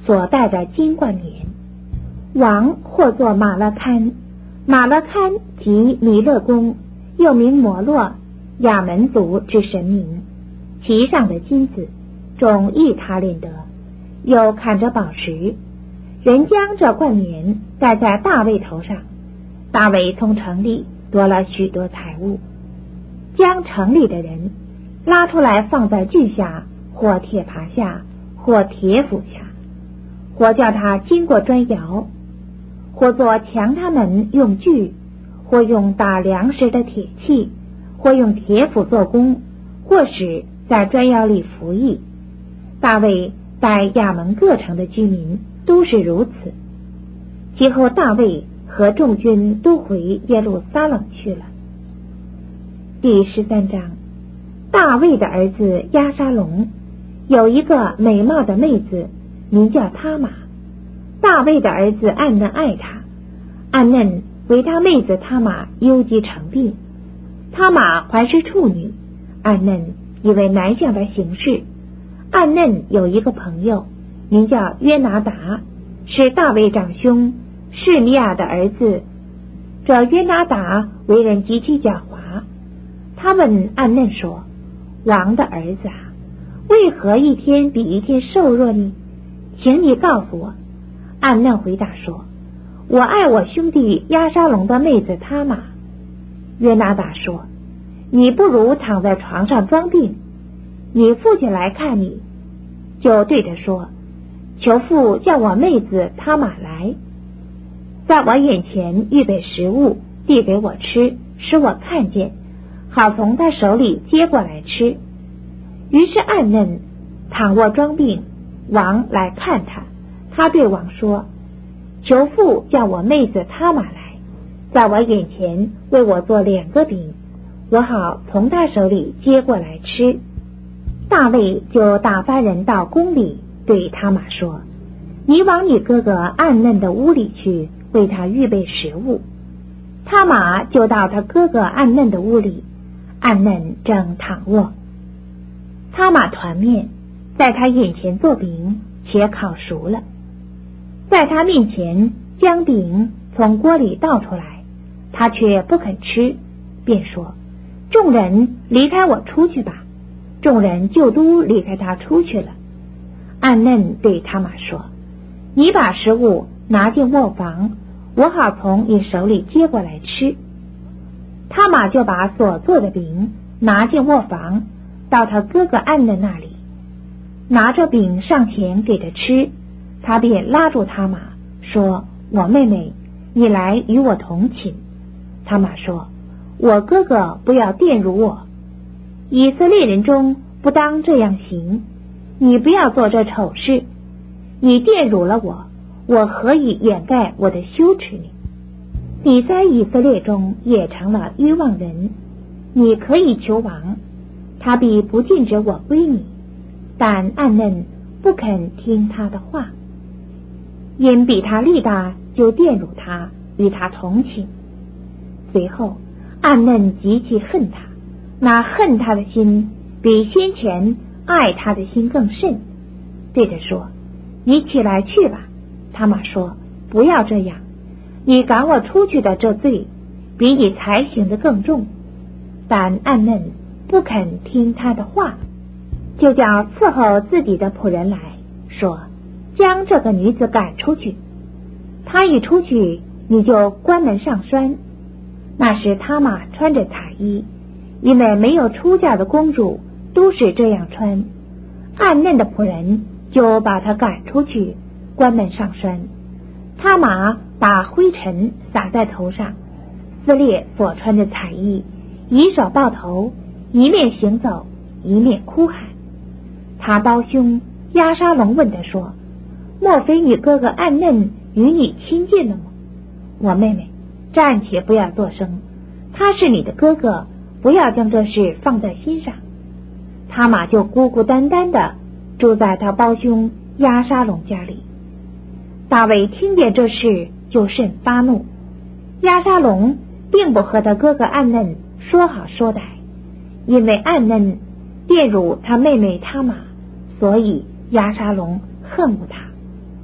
所戴的金冠冕。王或作马勒堪，马勒堪即弥勒公，又名摩洛，亚门族之神明，其上的金子重一他连得，又砍着宝石。人将这冠冕戴在大卫头上，大卫从城里夺了许多财物，将城里的人拉出来放在锯下，或铁耙下，或铁斧下，或叫他经过砖窑，或做强他们用锯，或用打粮食的铁器，或用铁斧做工，或使在砖窑里服役。大卫待亚门各城的居民都是如此。其后大卫和众军都回耶路撒冷去了。第十三章，大卫的儿子押沙龙有一个美貌的妹子，名叫他玛。大卫的儿子暗嫩爱他，暗嫩为他妹子他玛忧疾成病。他玛还是处女，暗嫩以为难向的行事。暗嫩有一个朋友，名叫约拿达，是大卫长兄示米亚的儿子。这约拿达为人极其狡猾。他问暗嫩说：王的儿子啊，为何一天比一天瘦弱呢？请你告诉我。暗嫩回答说：我爱我兄弟押沙龙的妹子他玛。约拿达说：你不如躺在床上装病，你父亲来看你，就对他说：求父叫我妹子他玛来，在我眼前预备食物，递给我吃，使我看见，好从他手里接过来吃。于是暗嫩躺卧装病，王来看他，他对王说：求父叫我妹子他玛来，在我眼前为我做两个饼，我好从他手里接过来吃。大卫就打发人到宫里，对他玛说：你往你哥哥暗嫩的屋里去，为他预备食物。他玛就到他哥哥暗嫩的屋里，暗嫩正躺卧。他玛团面在他眼前做饼，且烤熟了，在他面前将饼从锅里倒出来，他却不肯吃，便说：众人离开我出去吧。众人就都离开他出去了。暗嫩对他玛说：你把食物拿进卧房，我好从你手里接过来吃。他玛就把所做的饼拿进卧房，到他哥哥暗嫩那里，拿着饼上前给他吃。他便拉住他玛说：我妹妹，你来与我同寝。他玛说：我哥哥不要玷辱我，以色列人中不当这样行，你不要做这丑事。你玷辱了我，我何以掩盖我的羞耻呢？你在以色列中也成了愚妄人，你可以求王，他必不禁止我归你。但暗嫩不肯听他的话，因比他力大，就玷辱他，与他同寝。随后暗嫩极其恨他，那恨他的心比先前爱他的心更甚，对他说：你起来去吧。他玛说：不要这样，你赶我出去的这罪比你才行的更重。但暗嫩不肯听他的话，就叫伺候自己的仆人来说：将这个女子赶出去。她一出去，你就关门上栓。那时他玛穿着彩衣，因为没有出嫁的公主都是这样穿。暗嫩的仆人就把她赶出去，关门上栓。他玛把灰尘撒在头上，撕裂所穿的彩衣，以手抱头，一面行走，一面哭喊。他胞兄押沙龙问他说：莫非你哥哥暗嫩与你亲近了吗？我妹妹，暂且不要作声，他是你的哥哥，不要将这事放在心上。他玛就孤孤单单的住在他胞兄押沙龙家里。大卫听见这事，就甚发怒。押沙龙并不和他哥哥暗嫩说好说歹，因为暗嫩玷辱他妹妹他玛，所以押沙龙恨恶他。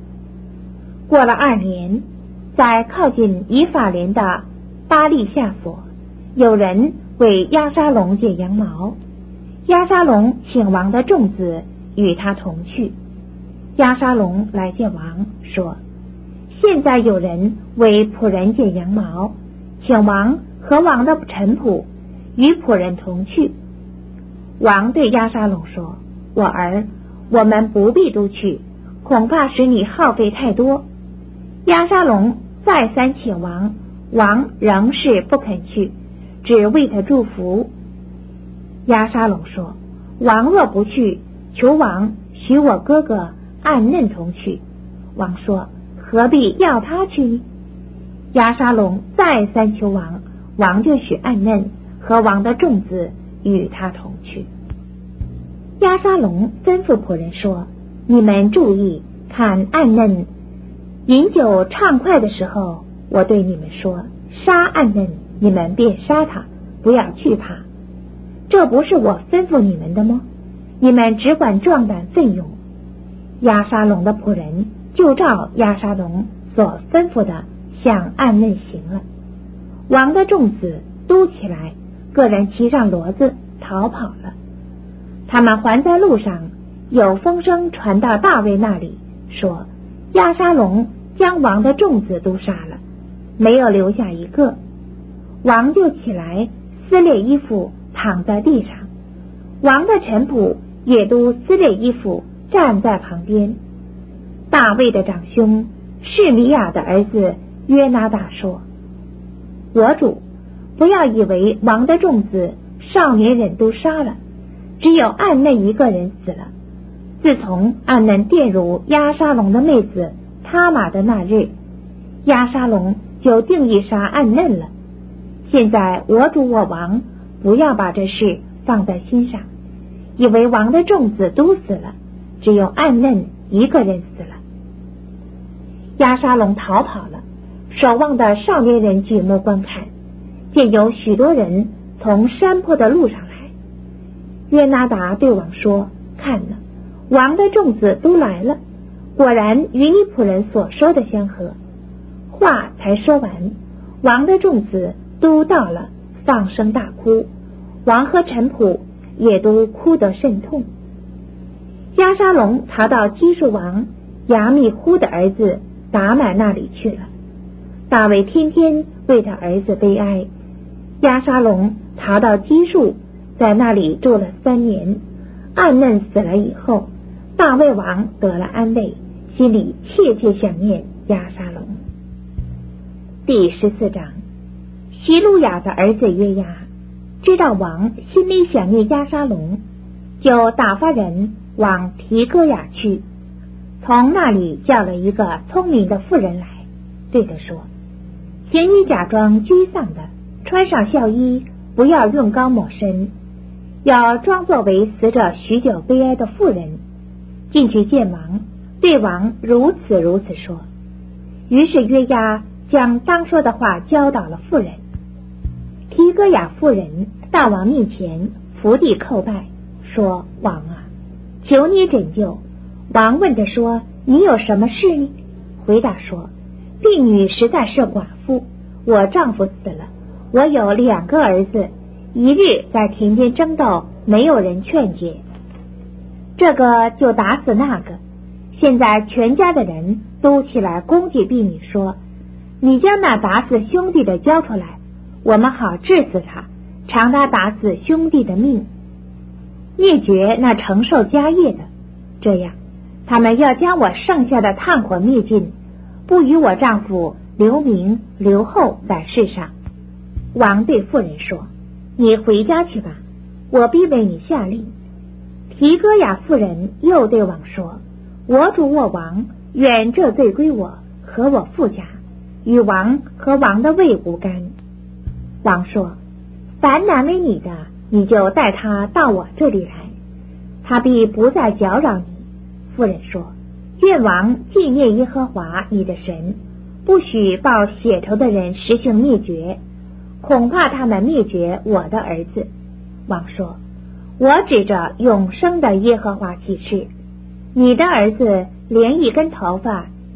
过了二年，在靠近以法莲的巴利夏所，有人为押沙龙剪羊毛。押沙龙请王的众子与他同去。押沙龙来见王，说：现在有人为仆人剪羊毛，请王和王的臣仆与仆人同去。王对押沙龙说：我儿，我们不必都去，恐怕使你耗费太多。押沙龙再三请王，王仍是不肯去，只为他祝福。押沙龙说：王若不去，求王许我哥哥暗嫩同去。王说：何必要他去呢？押沙龙再三求王，王就许暗嫩和王的众子与他同去。押沙龙吩咐仆人说：你们注意看暗嫩饮酒畅快的时候，我对你们说，杀暗嫩，你们便杀他，不要惧怕。这不是我吩咐你们的吗？你们只管壮胆奋勇。押沙龙的仆人就照押沙龙所吩咐的向暗嫩行了。王的众子都起来，个人骑上骡子逃跑了。他们还在路上，有风声传到大卫那里，说押沙龙将王的众子都杀了，没有留下一个。王就起来撕裂衣服躺在地上，王的臣仆也都撕裂衣服站在旁边。大卫的长兄示米亚的儿子约拿达说：我主，不要以为王的众子少年人都杀了，只有暗嫩一个人死了。自从暗嫩玷辱押沙龙的妹子他玛的那日，押沙龙就定义杀暗嫩了。现在我主我王不要把这事放在心上，以为王的众子都死了，只有暗嫩一个人死了。押沙龙逃跑了，守望的少年人举目观看，见有许多人从山坡的路上来。约拿达对王说：看哪，王的众子都来了，果然与你仆人所说的相合。话才说完，王的众子都到了，放声大哭，王和臣仆也都哭得甚痛。押沙龙逃到基述王亚米呼的儿子达买那里去了。大卫天天为他儿子悲哀。押沙龙逃到基述，在那里住了三年。暗嫩死了以后，大卫王得了安慰，心里切切想念押沙龙。第十四章，希路亚的儿子约押知道王心里想念押沙龙，就打发人往提哥亚去，从那里叫了一个聪明的妇人来，对他说：请你假装居丧的，穿上孝衣，不要用膏抹身，要装作为死者许久悲哀的妇人，进去见王，对王如此如此说。于是约押将当说的话教导了妇人。提哥亚妇人到王面前伏地叩拜，说：王啊，求你拯救。王问他说：你有什么事呢？回答说：婢女实在是寡妇，我丈夫死了，我有两个儿子，一日在田间争斗，没有人劝解，这个就打死那个。现在全家的人都起来攻击婢女，说：你将那打死兄弟的交出来，我们好治死他，偿他打死兄弟的命，灭绝那承受家业的。这样他们要将我剩下的炭火灭尽，不与我丈夫留名留后在世上。王对妇人说：你回家去吧，我必为你下令。提哥亚妇人又对王说：我主我王，愿这罪归我和我父家，与王和王的位无干。王说：凡难为你的，你就带他到我这里来，他必不再搅扰你。妇人说：愿王纪念耶和华你的神，不许报血仇的人实行灭绝，恐怕他们灭绝我的儿子。王说：我指着永生的耶和华起誓，你的儿子连一根头发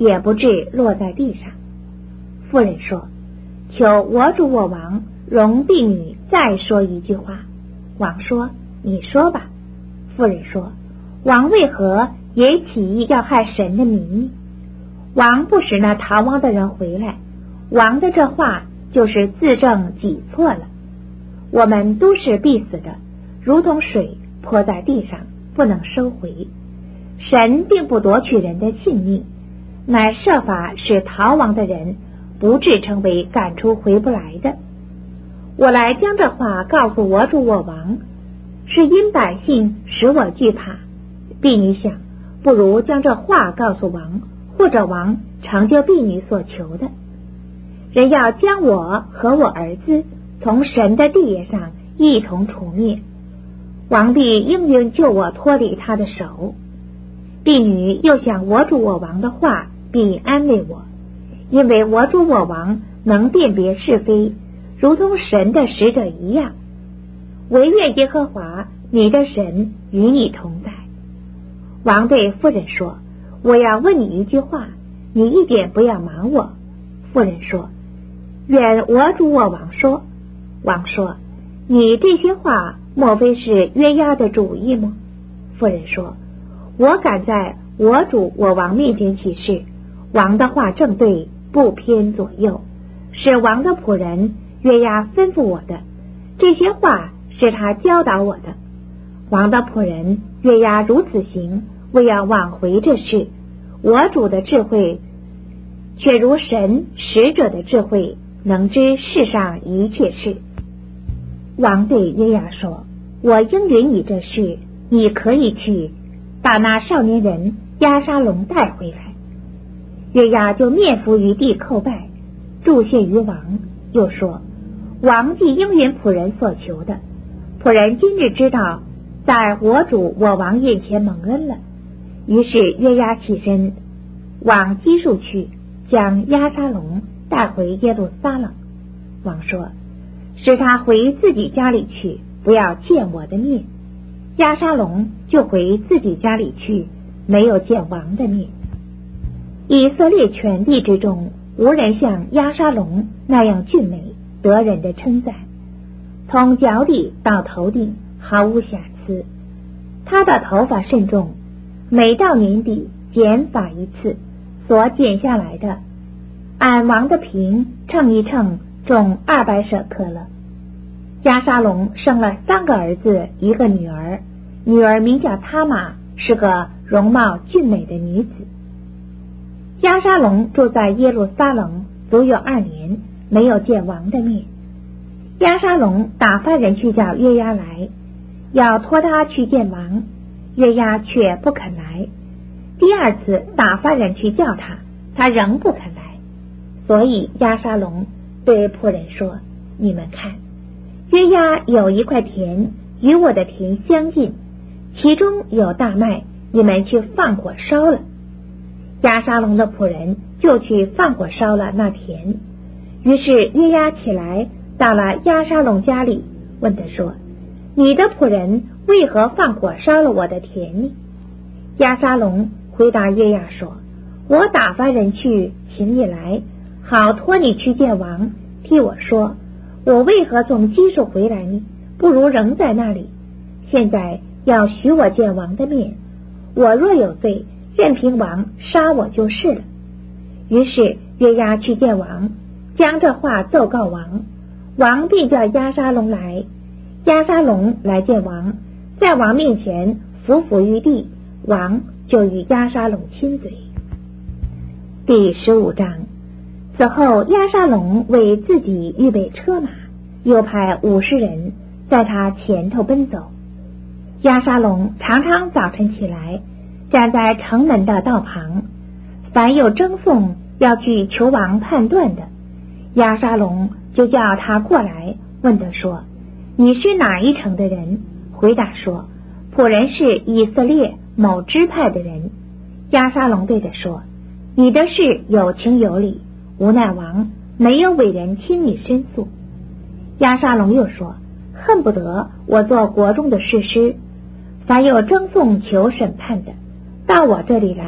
也不至落在地上。妇人说：求我主我王容婢女再说一句话。王说：你说吧。妇人说：王为何也起意要害神的民？王不使那逃亡的人回来，王的这话就是自证己错了。我们都是必死的，如同水泼在地上，不能收回。神并不夺取人的性命，乃设法使逃亡的人不致成为赶出回不来的。我来将这话告诉我主我王，是因百姓使我惧怕。婢女想，不如将这话告诉王，或者王成就婢女所求的。人要将我和我儿子从神的地业上一同除灭，王必应允救我脱离他的手。婢女又想我主我王的话，必安慰我，因为我主我王能辨别是非，如同神的使者一样。惟愿耶和华你的神与你同在。王对妇人说：我要问你一句话，你一点不要瞒我。妇人说：愿我主我王说。王说：你这些话莫非是约押的主意吗？妇人说：我敢在我主我王面前起誓，王的话正对，不偏左右，是王的仆人约押吩咐我的，这些话是他教导我的。王的仆人约押如此行，为要挽回这事，我主的智慧却如神使者的智慧，能知世上一切事。王对约押说：我应允你这事，你可以去把那少年人押沙龙带回来。约押就面伏于地叩拜，祝谢于王，又说：王既应允仆人所求的，仆人今日知道在我主我王面前蒙恩了。于是约押起身往基述去，将押沙龙带回耶路撒冷。王说：使他回自己家里去，不要见我的面。押沙龙就回自己家里去，没有见王的面。以色列全地之中，无人像押沙龙那样俊美，得人的称赞，从脚底到头顶毫无瑕疵。他的头发甚重，每到年底剪发一次，所剪下来的按王的平称一称，重二百舍克勒。押沙龙生了三个儿子，一个女儿，女儿名叫他玛，是个容貌俊美的女子。押沙龙住在耶路撒冷足有二年，没有见王的面。押沙龙打发人去叫约押来，要托他去见王，约押却不肯来。第二次打发人去叫他，他仍不肯来。所以押沙龙对仆人说：你们看，约押有一块田与我的田相近，其中有大麦，你们去放火烧了。押沙龙的仆人就去放火烧了那田。于是约押起来，到了押沙龙家里，问他说：你的仆人为何放火烧了我的田呢？押沙龙回答约押说：我打发人去请你来，好托你去见王，替我说，我为何从基述回来呢？不如仍在那里。现在要许我见王的面，我若有罪，任凭王杀我就是了。于是约押去见王，将这话奏告王，王便叫押沙龙来。押沙龙来见王，在王面前伏伏于地，王就与押沙龙亲嘴。第十五章。此后押沙龙为自己预备车马，又派五十人在他前头奔走。押沙龙常常早晨起来，站在城门的道旁，凡有争讼要去求王判断的，押沙龙就叫他过来，问他说：你是哪一城的人？回答说：仆人是以色列某支派的人。押沙龙对他说：你的事有情有理，无奈王没有委人听你申诉。押沙龙又说：恨不得我做国中的士师，凡有争讼求审判的，到我这里来，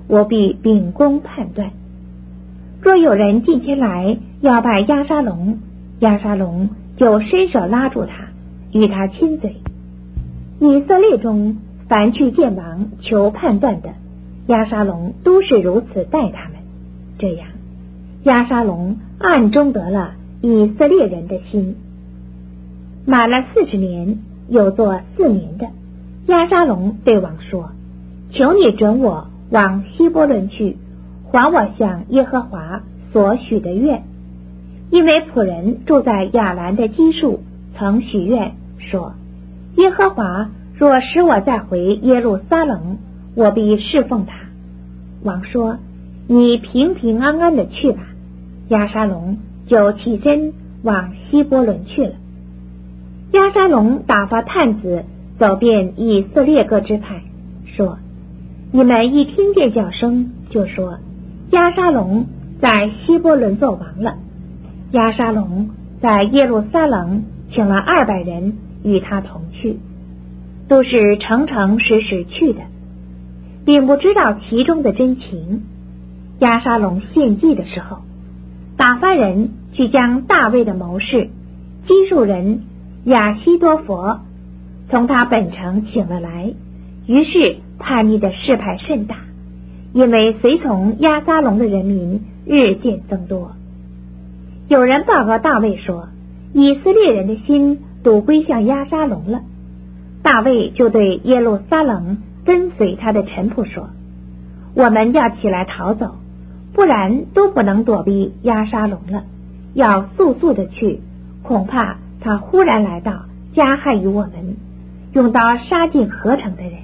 我必秉公判断。若有人近前来要拜押沙龙，押沙龙就伸手拉住他，与他亲嘴。以色列中凡去见王求判断的，押沙龙都是如此待他们。这样，押沙龙暗中得了以色列人的心。满了四十年，又做四年的，押沙龙对王说：求你准我往希伯伦去，还我向耶和华所许的愿。因为仆人住在亚兰的基数曾许愿说：耶和华若使我再回耶路撒冷，我必侍奉他。王说：你平平安安的去吧。押沙龙就起身往希伯伦去了。押沙龙打发探子走遍以色列各支派，说：你们一听见叫声，就说押沙龙在希伯伦做王了。押沙龙在耶路撒冷请了二百人与他同去，都是诚诚实实去的，并不知道其中的真情。押沙龙献祭的时候，打发人去将大卫的谋士基述人亚希多弗从他本城请了来，于是叛逆的事派甚大，因为随从押沙龙的人民日渐增多。有人报告大卫说，以色列人的心都归向押沙龙了。大卫就对耶路撒冷跟随他的臣仆说：我们要起来逃走，不然都不能躲避押沙龙了，要速速的去，恐怕他忽然来到，加害于我们，用刀杀尽合城的人。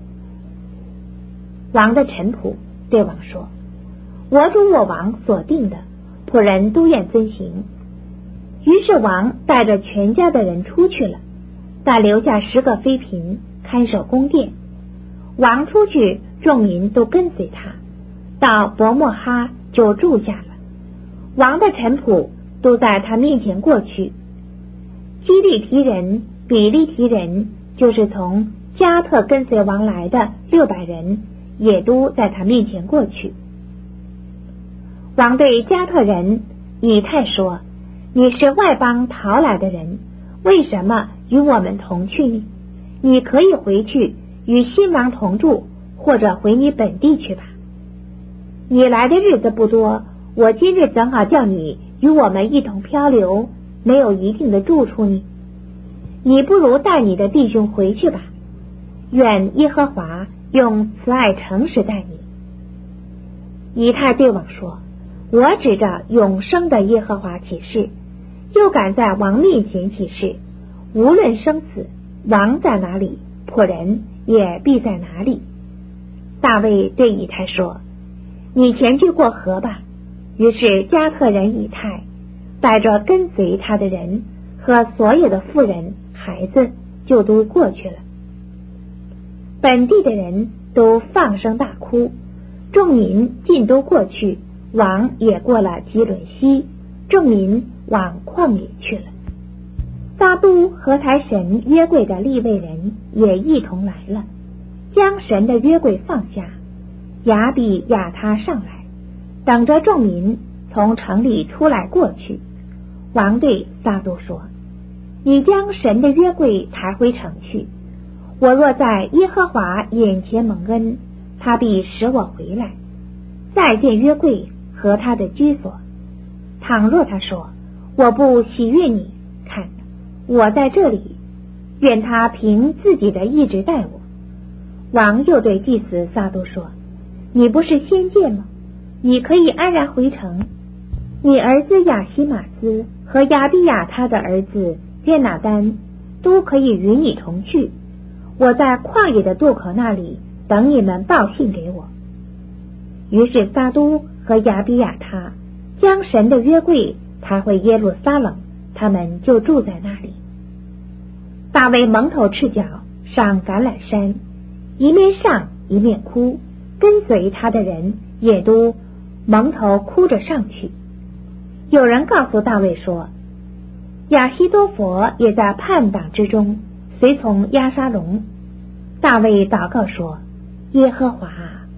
王的臣仆对王说：我主我王所定的，仆人都愿遵行。于是王带着全家的人出去了，但留下十个妃嫔看守宫殿。王出去，众民都跟随他，到伯莫哈就住下了。王的臣仆都在他面前过去。基利提人、比利提人，就是从加特跟随王来的六百人，也都在他面前过去。王对加特人以太说：你是外邦逃来的人，为什么与我们同去呢？你可以回去与新王同住，或者回你本地去吧。你来的日子不多，我今日怎好叫你与我们一同漂流，没有一定的住处呢？你不如带你的弟兄回去吧，愿耶和华用慈爱诚实待你。以太对王说：我指着永生的耶和华起誓，又敢在王面前起誓，无论生死，王在哪里，仆人也必在哪里。大卫对以太说：你前去过河吧。于是加特人以太带着跟随他的人和所有的妇人孩子就都过去了。本地的人都放声大哭，众民尽都过去，王也过了基伦西，众民往旷野去了。撒都和抬神约柜的利未人也一同来了，将神的约柜放下，亚比亚他上来，等着众民从城里出来过去。王对撒都说：你将神的约柜抬回城去，我若在耶和华眼前蒙恩，他必使我回来，再见约柜和他的居所。倘若他说我不喜悦你，看我在这里，愿他凭自己的意志待我。王又对祭司撒都说：你不是先见吗？你可以安然回城，你儿子亚希马斯和亚比亚他的儿子约拿单都可以与你同去，我在旷野的渡口那里等你们报信给我。于是撒都和亚比亚他将神的约柜抬回耶路撒冷，他们就住在那里。大卫蒙头赤脚上橄榄山，一面上一面哭，跟随他的人也都蒙头哭着上去。有人告诉大卫说，亚希多弗也在叛党之中，随从押沙龙。大卫祷告说：耶和华，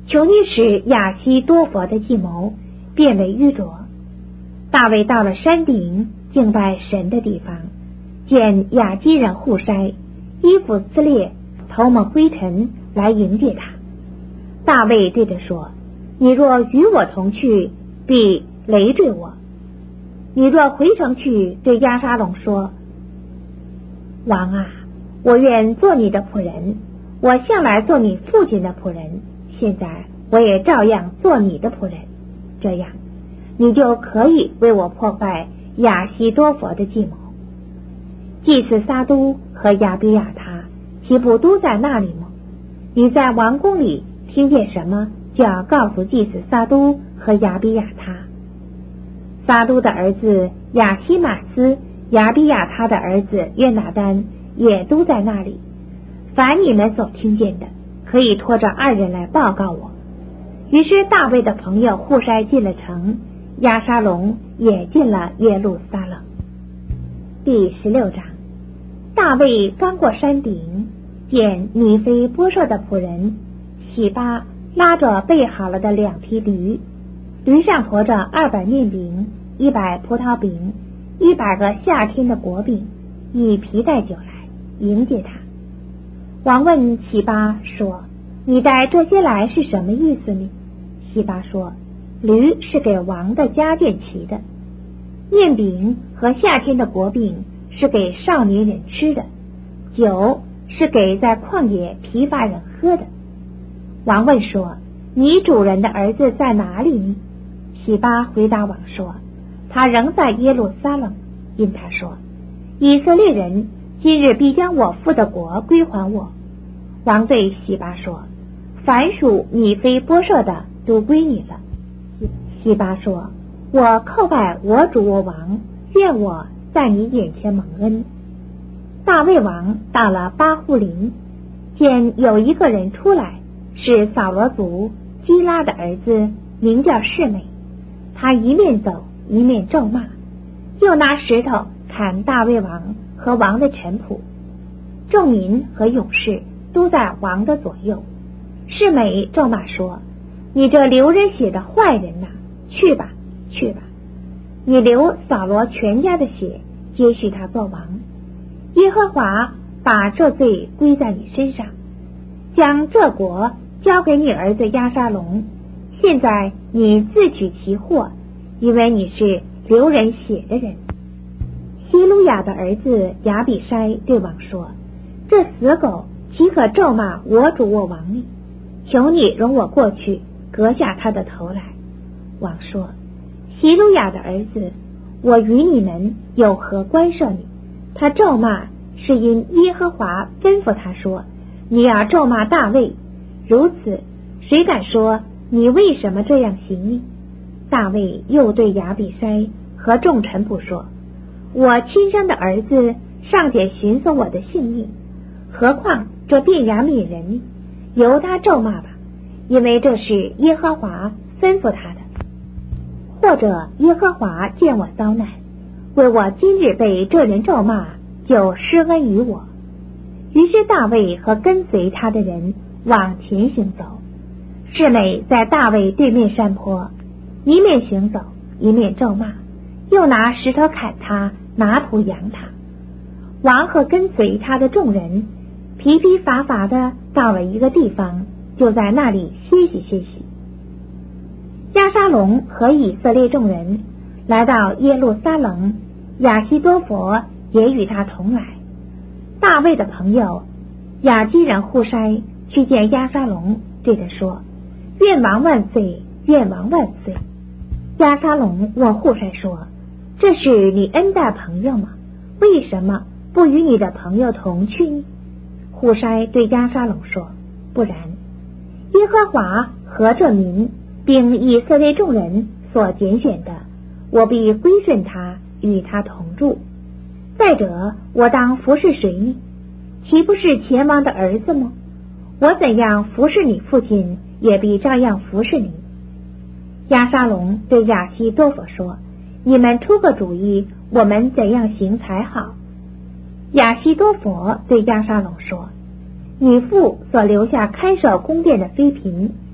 求你使亚西多佛的计谋变为愚拙。大卫到了山顶敬拜神的地方，见亚基人户筛衣服撕裂，头蒙灰尘来迎接他。大卫对他说：你若与我同去，必累赘我；你若回城去，对押沙龙说：王啊，我愿做你的仆人，我向来做你父亲的仆人，现在我也照样做你的仆人，这样你就可以为我破坏亚西多佛的计谋。祭司撒都和亚比亚他岂不都在那里吗？你在王宫里听见什么，就要告诉祭司撒都和亚比亚他。撒都的儿子亚西马斯、亚比亚他的儿子约拿单也都在那里。凡你们所听见的，可以拖着二人来报告我。于是大卫的朋友户筛进了城，押沙龙也进了耶路撒冷。第十六章。大卫刚过山顶，见米非波设的仆人喜巴拉着备好了的两匹驴，驴上驮着二百面饼、一百葡萄饼、一百个夏天的果饼，以皮带酒来迎接他。王问喜巴说：你带这些来是什么意思呢？喜巴说：驴是给王的家眷骑的，面饼和夏天的果饼是给少年人吃的，酒是给在旷野疲乏人喝的。王问说：你主人的儿子在哪里呢？喜巴回答王说：他仍在耶路撒冷，因他说：以色列人今日必将我父的国归还我。王对喜巴说：凡属米非波设的都归你了。喜巴说：我叩拜我主我王，愿我在你眼前蒙恩。大卫王到了巴户林，见有一个人出来，是扫罗族基拉的儿子，名叫示每。他一面走一面咒骂，又拿石头砍大卫王和王的臣仆。众民和勇士都在王的左右。示每咒骂说：你这流人血的坏人哪、啊，去吧去吧，你流扫罗全家的血，接续他做王。耶和华把这罪归在你身上，将这国交给你儿子押沙龙。现在你自取其祸，因为你是流人血的人。希鲁雅的儿子亚比筛对王说：这死狗岂可咒骂我主我王呢？求你容我过去，割下他的头来。王说：希鲁雅的儿子，我与你们有何关涉呢？他咒骂是因耶和华吩咐他说：你要咒骂大卫，如此谁敢说你为什么这样行呢？大卫又对亚比筛和众臣仆说：我亲生的儿子尚且寻索我的性命，何况这便雅悯人呢？由他咒骂吧，因为这是耶和华吩咐他的。或者耶和华见我遭难，为我今日被这人咒骂，就施恩于我。于是大卫和跟随他的人往前行走。示每在大卫对面山坡，一面行走一面咒骂，又拿石头砍他，拿土扬他。王和跟随他的众人疲疲乏乏的到了一个地方，就在那里歇息歇息。押沙龙和以色列众人来到耶路撒冷，亚希多弗也与他同来。大卫的朋友亚基人户筛去见押沙龙，对他说：愿王万岁，愿王万岁。押沙龙问户筛说：这是你恩待朋友吗？为什么不与你的朋友同去呢？户筛对押沙龙说：不然，耶和华和这民并以色列众人所拣选的，我必归顺他，与他同住。再者，我当服侍谁呢？岂不是前王的儿子吗？我怎样服侍你父亲，也必照样服侍你。押沙龙对亚希多弗说：你们出个主意，我们怎样行才好？亚希多弗对押沙龙说：你父所留下看守宫殿的妃嫔，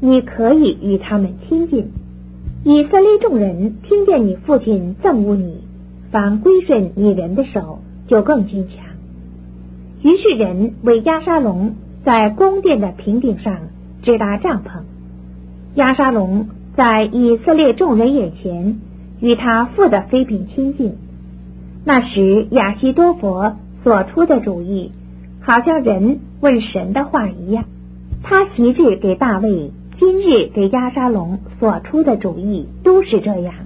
你可以与他们亲近。以色列众人听见你父亲憎恶你，反归顺你人的手，就更坚强。于是人为押沙龙在宫殿的平顶上支搭帐篷。押沙龙在以色列众人眼前与他父的妃嫔亲近。那时亚希多弗所出的主意，好像人问神的话一样。他昔日给大卫，今日给押沙龙所出的主意都是这样。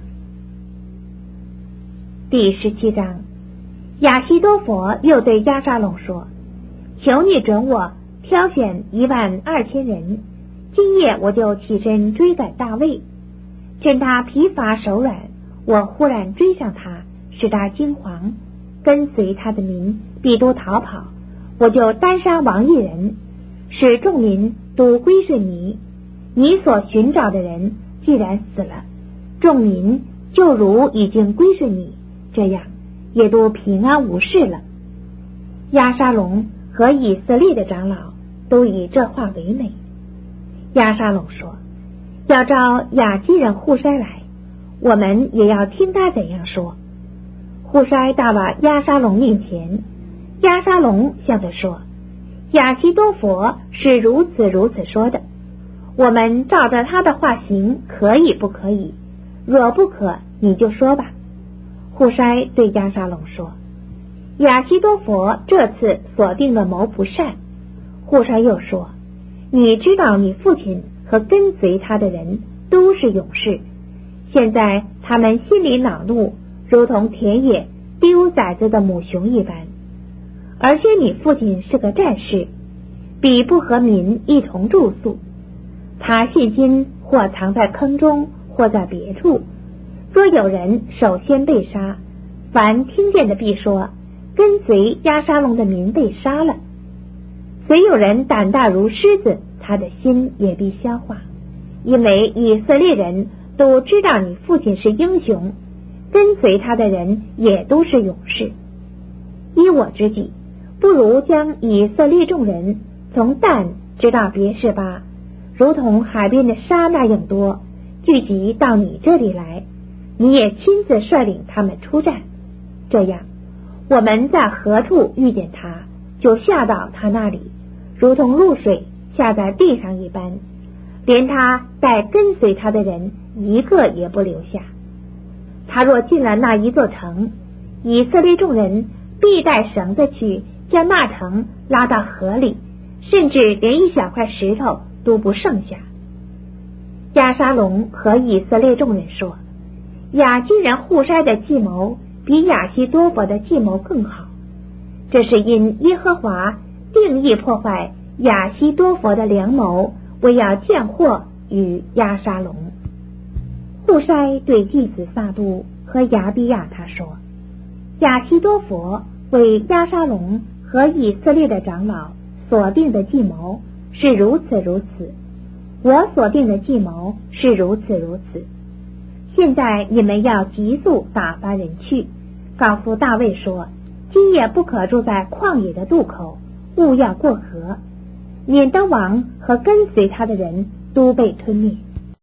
第十七章，亚希多弗又对押沙龙说：求你准我挑选一万二千人，今夜我就起身追赶大卫，趁他疲乏手软，我忽然追上他，使他惊惶，跟随他的民必都逃跑，我就单杀王一人，使众民都归顺你。你所寻找的人既然死了，众民就如已经归顺你，这样也都平安无事了。押沙龙和以色列的长老都以这话为美。押沙龙说：要召亚基人户筛来，我们也要听他怎样说。户筛到了押沙龙面前，押沙龙向他说：亚希多弗是如此如此说的，我们照着他的话行，可以不可以？若不可，你就说吧。户筛对押沙龙说：亚希多弗这次所定的谋不善。户筛又说：你知道你父亲和跟随他的人都是勇士，现在他们心里恼怒，如同田野丢崽子的母熊一般。而且你父亲是个战士，比不和民一同住宿，他现今或藏在坑中，或在别处。若有人首先被杀，凡听见的必说，跟随押沙龙的民被杀了。虽有人胆大如狮子，他的心也必消化，因为以色列人都知道你父亲是英雄，跟随他的人也都是勇士。依我之计，不如将以色列众人从但直到别是巴，如同海边的沙那样多，聚集到你这里来，你也亲自率领他们出战。这样，我们在何处遇见他，就下到他那里，如同露水下在地上一般，连他带跟随他的人一个也不留下。他若进了那一座城，以色列众人必带绳子去将那城拉到河里，甚至连一小块石头都不剩下。押沙龙和以色列众人说：亚基人户筛的计谋比亚希多弗的计谋更好，这是因耶和华定义破坏亚希多弗的良谋，为要见祸与押沙龙。户筛对弟子撒都和亚比亚他说：亚希多弗为押沙龙和以色列的长老所定的计谋是如此如此，我所定的计谋是如此如此。现在你们要急速打发人去，告诉大卫说：今夜不可住在旷野的渡口，勿要过河，免得王和跟随他的人都被吞灭。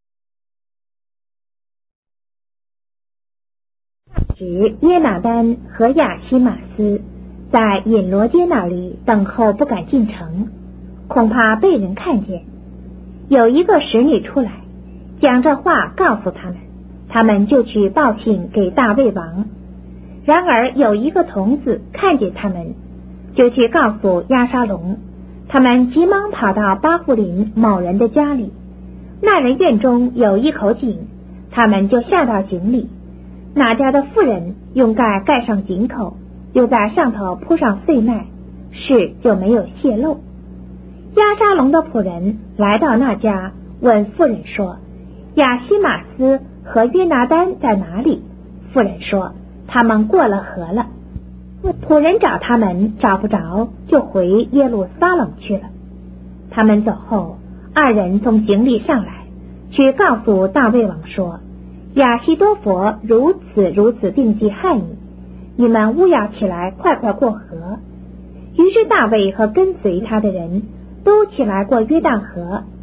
时耶拿单和亚希马斯在隐罗街那里等候，不敢进城，恐怕被人看见。有一个使女出来，讲这话告诉他们，他们就去报信给大卫王。然而有一个童子看见他们，就去告诉押沙龙，他们急忙跑到巴户林某人的家里，那人院中有一口井，他们就下到井里，那家的妇人用盖盖上井口，又在上头铺上碎麦，事就没有泄露。押沙龙的仆人来到那家，问妇人说：亚希马斯和约拿单在哪里？妇人说：他们过了河了。仆人找他们找不着，就回耶路撒冷去了。他们走后，二人从井里上来，去告诉大卫王说：亚希多弗如此如此定计害你，你们务要起来，快快过河。于是大卫和跟随他的人都起来过约旦河，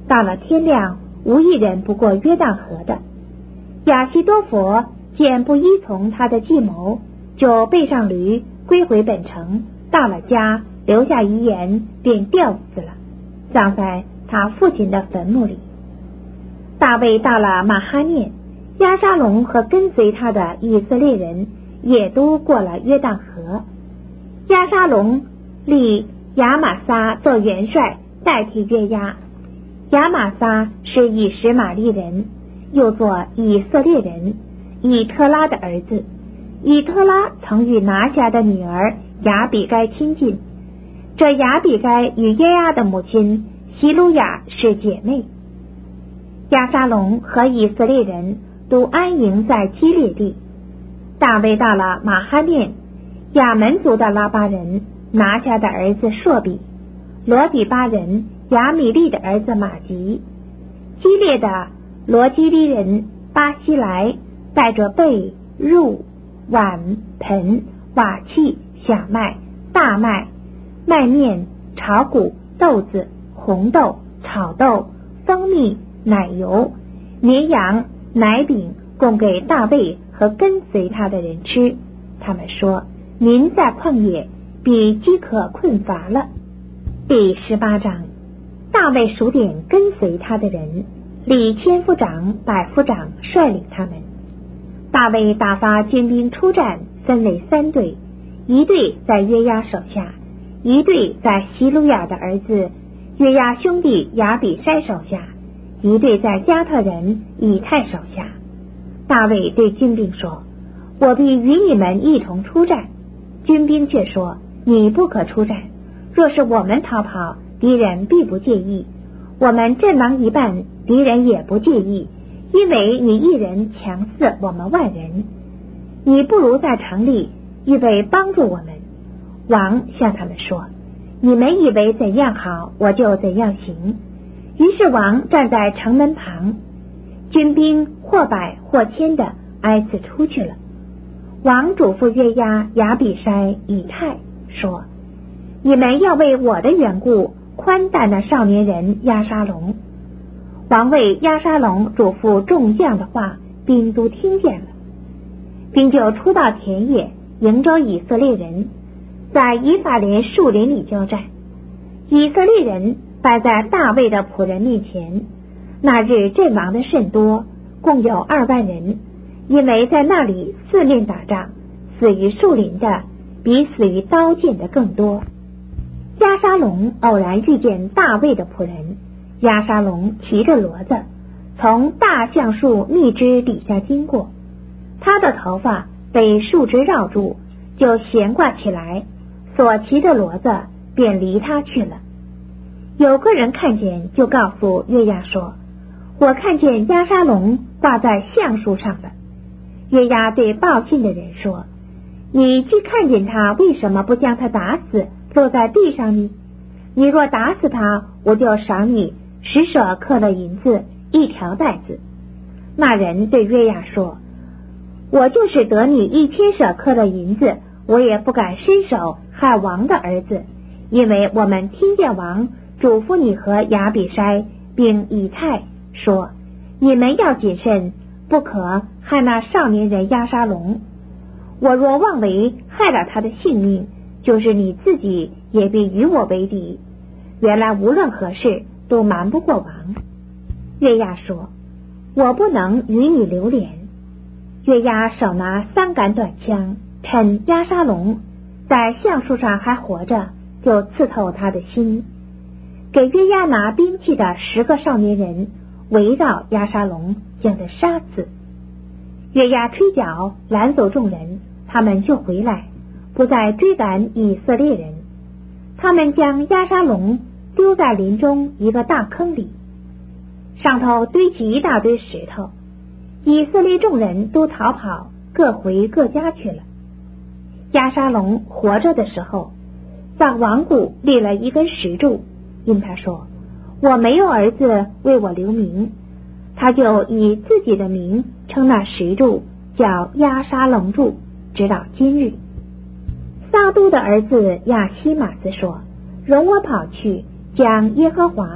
到了天亮，无一人不过约旦河的。亚希多弗见不依从他的计谋，就背上驴归回本城，到了家留下遗言，便吊死了，葬在他父亲的坟墓里。大卫到了马哈念，押沙龙和跟随他的以色列人也都过了约旦河。押沙龙立亚玛撒做元帅，代替约押。亚玛撒是以实玛利人，又作以色列人以特拉的儿子。以特拉曾与拿辖的女儿亚比该亲近，这亚比该与耶押的母亲希鲁雅是姐妹。押沙龙和以色列人都安营在基列地。大卫到了马哈念，亚门族的拉巴人拿辖的儿子朔比，罗底巴人亚米利的儿子马吉，基列的罗基利人巴西来带着被、褥、碗、盆、瓦器、小麦、大麦、麦面、炒谷、豆子、红豆、炒豆、蜂蜜、奶油、绵羊、奶饼，供给大卫和跟随他的人吃。他们说：民在旷野比饥渴困乏了。第十八章，大卫数点跟随他的人，立千夫长、百夫长率领他们。大卫打发军兵出战，分为三队，一队在约押手下，一队在希鲁雅的儿子约押兄弟亚比筛手下，一队在加特人以太手下。大卫对军兵说：我必与你们一同出战。军兵却说：你不可出战，若是我们逃跑，敌人必不介意，我们阵亡一半，敌人也不介意，因为你一人强似我们万人。你不如在城里预备帮助我们。王向他们说：你们以为怎样好，我就怎样行。于是王站在城门旁，军兵或百或千的挨次出去了。王嘱咐约押、亚比筛、以太说：你们要为我的缘故宽待那少年人押沙龙。王为押沙龙嘱咐众将的话，兵都听见了。兵就出到田野，迎着以色列人，在以法莲树林里交战。以色列人败在大卫的仆人面前，那日阵亡的甚多，共有二万人，因为在那里四面打仗，死于树林的比死于刀剑的更多。押沙龙偶然遇见大卫的仆人，押沙龙提着骡子从大橡树密枝底下经过，他的头发被树枝绕住，就悬挂起来，所骑的骡子便离他去了。有个人看见，就告诉约押说：我看见押沙龙挂在橡树上了。约押对报信的人说：你既看见他，为什么不将他打死，落在地上呢？你若打死他，我就赏你十舍克勒银子，一条带子。那人对约押说：我就是得你一千舍克勒银子，我也不敢伸手害王的儿子，因为我们听见王嘱咐你和亚比筛并以太说：你们要谨慎，不可害那少年人押沙龙。我若妄为害了他的性命，就是你自己也必与我为敌。原来无论何事都瞒不过王。约押说：我不能与你留连。约押手拿三杆短枪，趁押沙龙在橡树上还活着，就刺透他的心。给约押拿兵器的十个少年人围绕押沙龙，将他杀死。约押吹角拦走众人，他们就回来，不再追赶以色列人。他们将押沙龙丢在林中一个大坑里，上头堆起一大堆石头。以色列众人都逃跑，各回各家去了。押沙龙活着的时候，在王谷立了一根石柱，因他说：我没有儿子为我留名，他就以自己的名称那石柱叫押沙龙柱，直到今日。撒都的儿子亚希马斯说：容我跑去，将耶和华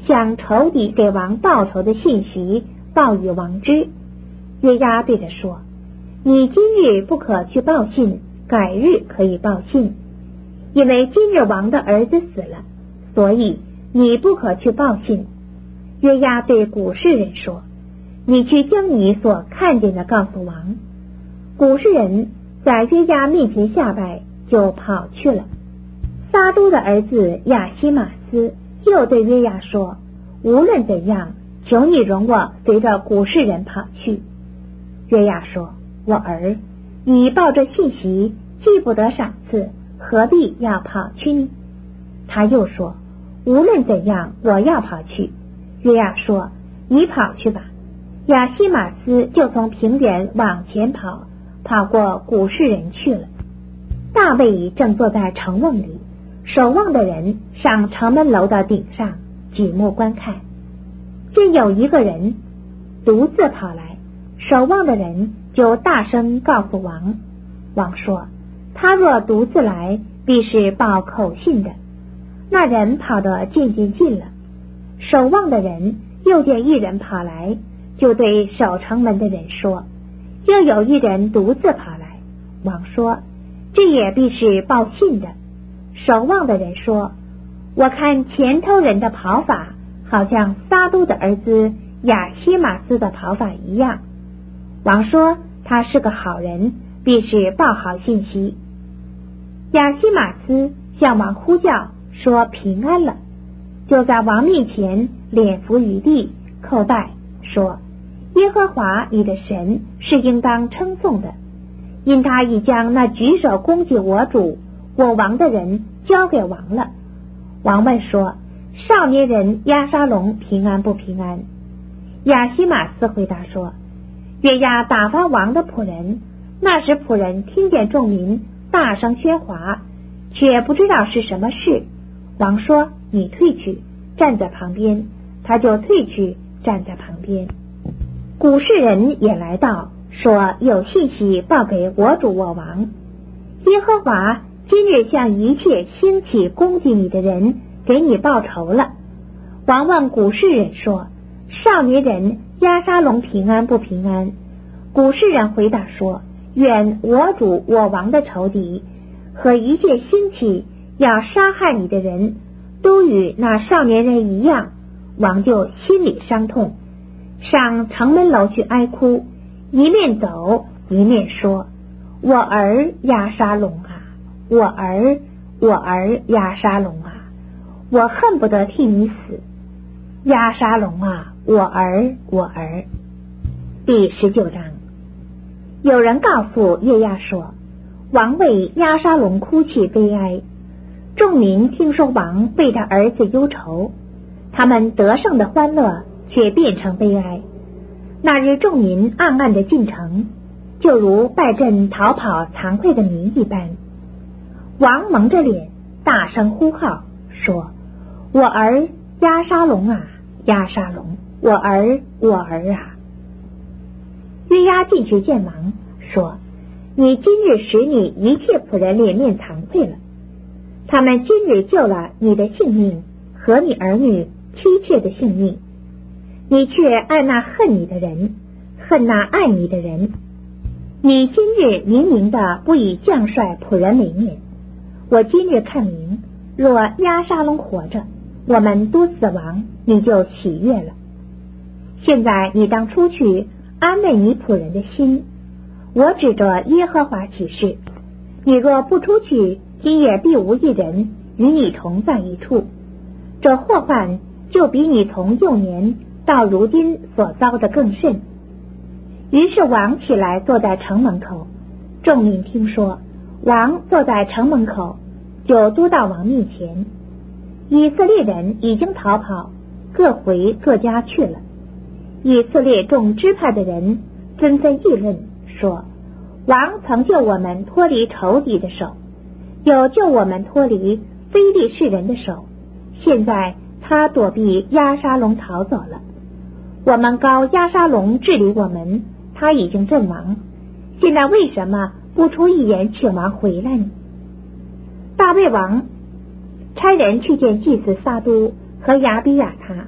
向仇敌给王报仇的信息报与王知。约押对他说：你今日不可去报信，改日可以报信，因为今日王的儿子死了，所以你不可去报信。约押对古示人说：你去将你所看见的告诉王。古示人在约押面前下拜，就跑去了。撒都的儿子亚西马斯又对约押说：无论怎样，求你容我随着古示人跑去。约押说：我儿，你抱着信息，既不得赏赐，何必要跑去呢？他又说：无论怎样，我要跑去。约押说：你跑去吧。亚西马斯就从平原往前跑，跑过古示人去了。大卫正坐在城瓮里，守望的人上城门楼的顶上举目观看，见有一个人独自跑来，守望的人就大声告诉王。王说：他若独自来，必是报口信的。那人跑得渐渐近了，守望的人又见一人跑来，就对守城门的人说：又有一人独自跑来。王说：这也必是报信的。守望的人说：我看前头人的跑法，好像撒都的儿子亚西马斯的跑法一样。王说：他是个好人，必是报好信息。亚西马斯向王呼叫，说平安了，就在王面前脸伏于地叩拜，说：耶和华你的神是应当称颂的，因他已将那举手攻击我主我王的人交给王了。王问说：少年人押沙龙平安不平安？亚西马斯回答说：约押打发王的仆人，那时仆人听见众民大声喧哗，却不知道是什么事。王说：你退去，站在旁边。他就退去，站在旁边。古示人也来到，说有信息报给我主我王，耶和华今日向一切兴起攻击你的人给你报仇了。王问古示人说：少年人押沙龙平安不平安？古示人回答说：愿我主我王的仇敌和一切兴起要杀害你的人都与那少年人一样。王就心里伤痛，上城门楼去哀哭，一面走一面说：我儿押沙龙啊，我儿我儿押沙龙啊，我恨不得替你死。押沙龙啊，我儿我儿。第十九章。有人告诉约押说，王为押沙龙哭泣悲哀。众民听说王为他儿子忧愁，他们得胜的欢乐却变成悲哀。那日众民暗暗的进城，就如败阵逃跑惭愧的民一般。王蒙着脸大声呼号说：我儿押沙龙啊，押沙龙，我儿我儿啊。约押进去见王，说：你今日使你一切仆人脸面惭愧了，他们今日救了你的性命和你儿女妻妾的性命，你却爱那恨你的人，恨那爱你的人。你今日明明的不以将帅仆人为面，我今日看明，若押沙龙活着，我们都死亡，你就喜悦了。现在你当出去安慰你仆人的心，我指着耶和华起誓，你若不出去，今夜必无一人与你同在一处，这祸患就比你从幼年到如今所遭的更甚。于是王起来坐在城门口，众民听说王坐在城门口，就都到王面前。以色列人已经逃跑，各回各家去了。以色列众支派的人纷纷议论说，王曾救我们脱离仇敌的手，又救我们脱离非利士人的手，现在他躲避押沙龙逃走了。我们高押沙龙治理我们，他已经阵亡，现在为什么不出一言请王回来呢？大卫王差人去见祭司撒都和亚比亚他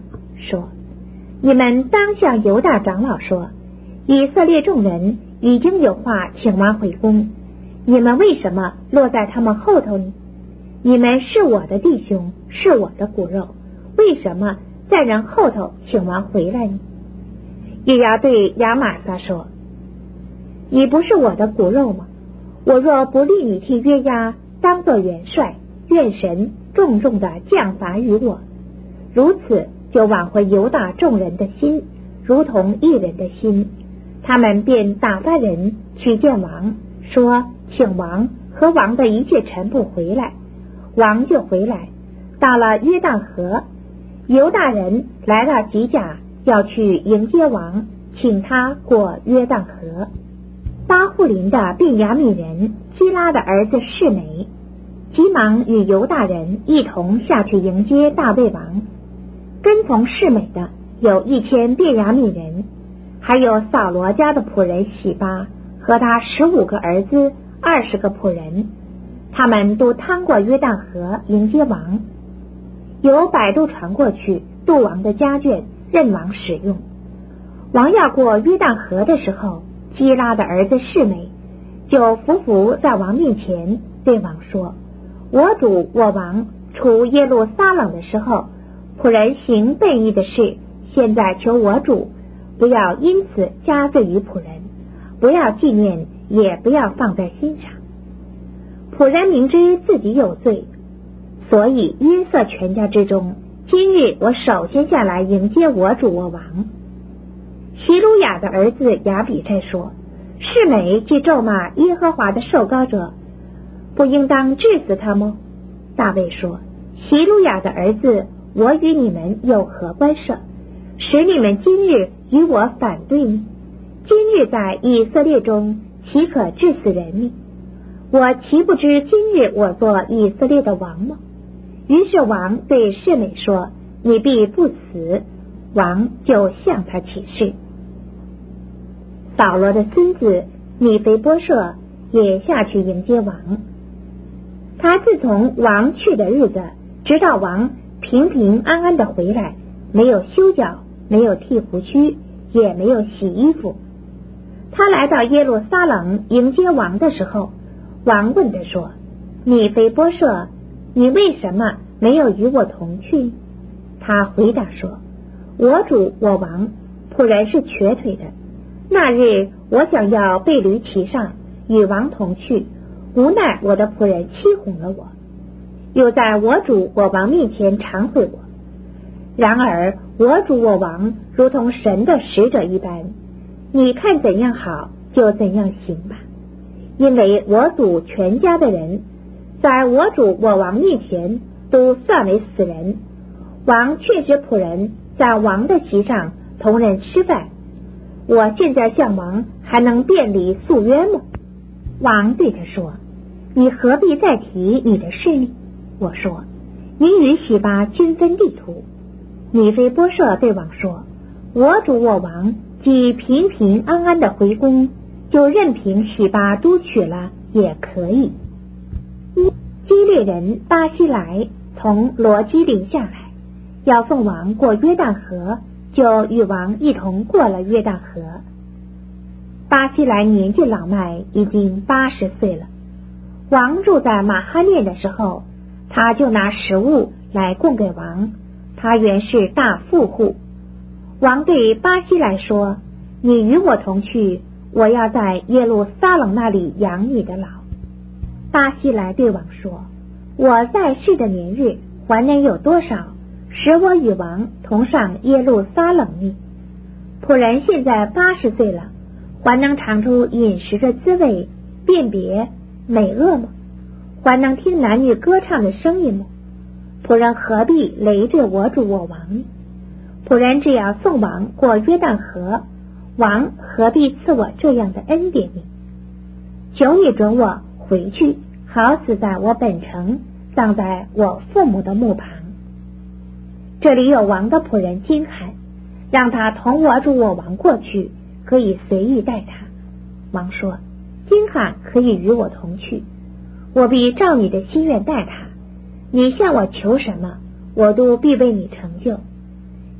说：你们当向犹大长老说，以色列众人已经有话请王回宫，你们为什么落在他们后头呢？你们是我的弟兄，是我的骨肉，为什么在人后头请王回来呢？也要对亚玛撒说：你不是我的骨肉吗？我若不立你替约押当作元帅，愿神重重的降罚于我，如此就挽回犹大众人的心，如同一人的心。他们便打发人去见王，说请王和王的一切臣仆回来。王就回来，到了约旦河，犹大人来到吉甲，要去迎接王，请他过约旦河。巴户林的便雅悯人基拉的儿子示每急忙与犹大人一同下去迎接大卫王。跟从示每的有一千便雅悯人，还有扫罗家的仆人洗巴和他十五个儿子，二十个仆人，他们都趟过约旦河迎接王。有摆渡船过去渡王的家眷，任王使用。王要过约旦河的时候，基拉的儿子示每就伏伏在王面前，对王说：我主我王出耶路撒冷的时候，仆人行悖逆的事，现在求我主不要因此加罪于仆人，不要纪念，也不要放在心上。仆人明知自己有罪，所以约瑟全家之中，今日我首先下来迎接我主我王。希鲁雅的儿子亚比斋说：示每既咒骂耶和华的受膏者，不应当治死他吗？大卫说：希鲁雅的儿子，我与你们有何关涉，使你们今日与我反对呢？今日在以色列中，岂可治死人呢？我岂不知今日我做以色列的王吗？于是王对示每说：你必不死。王就向他起誓。扫罗的孙子米非波设也下去迎接王。他自从王去的日子，直到王平平安安的回来，没有修脚，没有剃胡须，也没有洗衣服。他来到耶路撒冷迎接王的时候，王问他说：米非波设，你为什么没有与我同去？他回答说：我主我王，仆人是瘸腿的，那日我想要被驴骑上与王同去，无奈我的仆人欺哄了我，又在我主我王面前忏悔我。然而我主我王如同神的使者一般，你看怎样好就怎样行吧。因为我祖全家的人在我主我王面前都算为死人，王却使仆人在王的席上同人吃饭，我现在向王还能辩理诉冤吗？王对他说：你何必再提你的事呢？我说：你与洗巴均分地图。米非波设对王说：我主我王既平平安安的回宫，就任凭洗巴都取了也可以。基列人巴西来从罗基林下来，要送王过约旦河，就与王一同过了约旦河。巴西来年纪老迈，已经八十岁了。王住在马哈念的时候，他就拿食物来供给王，他原是大富户。王对巴西来说：你与我同去，我要在耶路撒冷那里养你的老。巴西来对王说：我在世的年日还能有多少，使我与王同上耶路撒冷呢？仆人现在八十岁了，还能尝出饮食的滋味，辨别美恶吗？还能听男女歌唱的声音吗？仆人何必累着我主我王呢？仆人只要送王过约旦河，王何必赐我这样的恩典呢？求你准我回去，好死在我本城，葬在我父母的墓旁。这里有王的仆人金罕，让他同我主我王过去，可以随意待他。王说：金罕可以与我同去，我必照你的心愿待他，你向我求什么，我都必为你成就。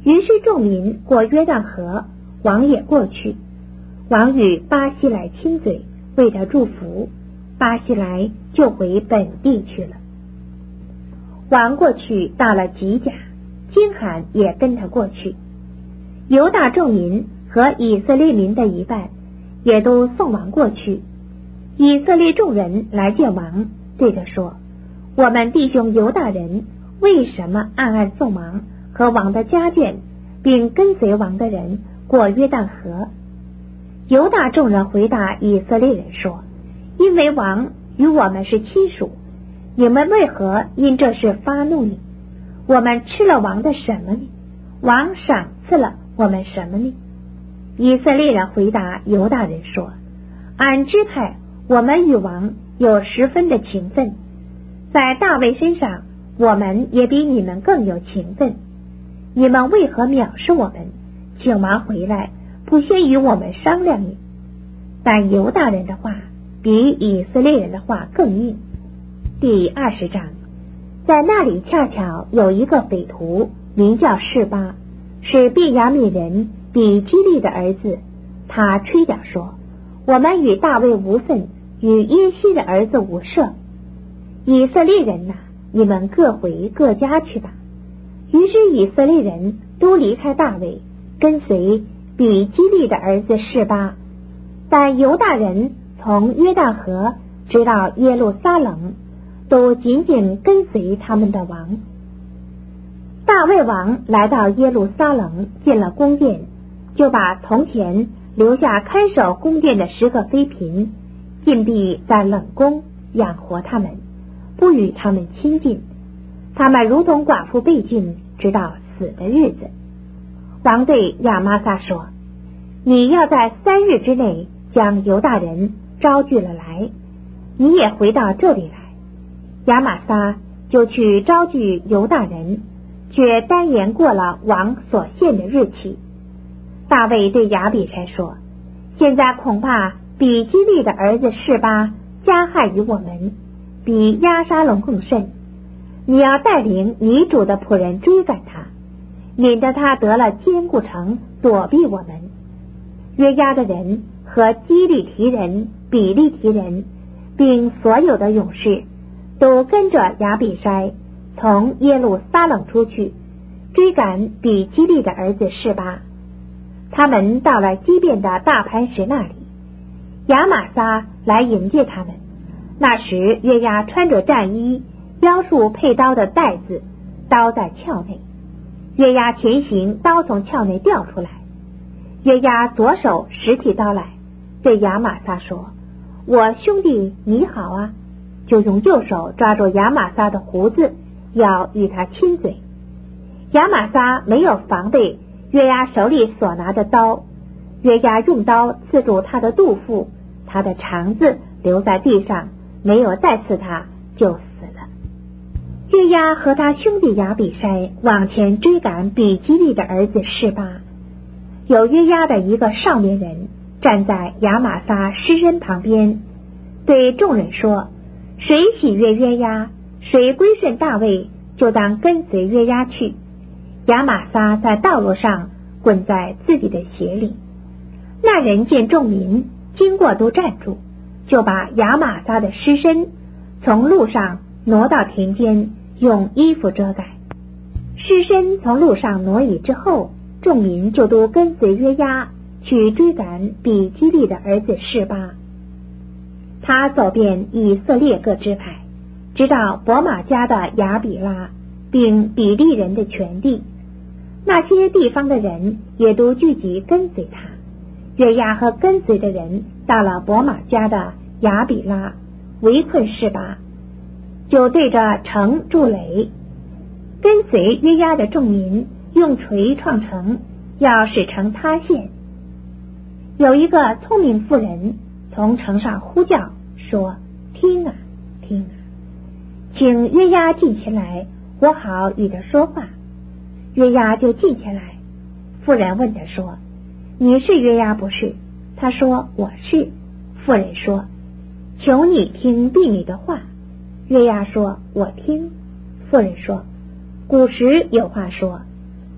于是众民过约旦河，王也过去。王与巴西莱亲嘴，为他祝福，巴西莱就回本地去了。王过去到了吉甲，金罕也跟他过去。犹大众民和以色列民的一半也都送王过去。以色列众人来见王，对他说：我们弟兄犹大人为什么暗暗送王和王的家眷，并跟随王的人过约旦河？犹大众人回答以色列人说：因为王与我们是亲属，你们为何因这事发怒呢？我们吃了王的什么呢？王赏赐了我们什么呢？以色列人回答犹大人说：俺支派我们与王有十分的情分，在大卫身上我们也比你们更有情分，你们为何藐视我们，请王回来，不先与我们商量呢？但犹大人的话比以色列人的话更硬。第二十章，在那里恰巧有一个匪徒，名叫示巴，是便雅悯人比基利的儿子。他吹角说：我们与大卫无分，与耶西的儿子无涉。以色列人哪，你们各回各家去吧。于是以色列人都离开大卫，跟随比基利的儿子示巴。但犹大人从约旦河直到耶路撒冷，都紧紧跟随他们的王。大卫王来到耶路撒冷，进了宫殿，就把从前留下看守宫殿的十个妃嫔禁闭在冷宫，养活他们，不与他们亲近，他们如同寡妇被禁，直到死的日子。王对亚玛撒说：你要在三日之内将犹大人招聚了来，你也回到这里来。亚玛撒就去招聚犹大人，却单言过了王所限的日期。大卫对亚比筛说：现在恐怕比基利的儿子示巴加害于我们，比押沙龙更甚。你要带领你主的仆人追赶他，免得他得了坚固城，躲避我们。约押的人和基利提人、比利提人，并所有的勇士，都跟着亚比筛从耶路撒冷出去，追赶比基利的儿子示巴。他们到了基遍的大磐石那里，亚玛撒来迎接他们。那时约押穿着战衣，腰束配刀的带子，刀在鞘内。约押前行，刀从鞘内掉出来。约押左手拾起刀来，对亚玛撒说：我兄弟你好啊！就用右手抓住亚玛撒的胡子，要与他亲嘴。亚玛撒没有防备约押手里所拿的刀，约押用刀刺住他的肚腹，他的肠子留在地上，没有再刺他，就死了。约押和他兄弟亚比筛往前追赶比基利的儿子示巴。有约押的一个少年人站在亚玛撒尸身旁边，对众人说：谁喜悦约押，谁归顺大卫，就当跟随约押去。亚玛撒在道路上滚在自己的鞋里。那人见众民经过都站住，就把亚玛撒的尸身从路上挪到田间，用衣服遮盖。尸身从路上挪移之后，众民就都跟随约押去追赶比基利的儿子示巴。他走遍以色列各支派，直到伯玛家的亚比拉，并比利人的全地。那些地方的人也都聚集跟随他。约押和跟随的人到了伯玛家的亚比拉，围困示巴，就对着城筑垒。跟随约押的众民用锤创城，要使城塌陷。有一个聪明妇人从城上呼叫说：听啊听啊，请约押近前来，我好与他说话。约押就近前来。妇人问他说：你是约押不是？他说：我是。妇人说：求你听婢女的话。约押说：我听。妇人说：古时有话说，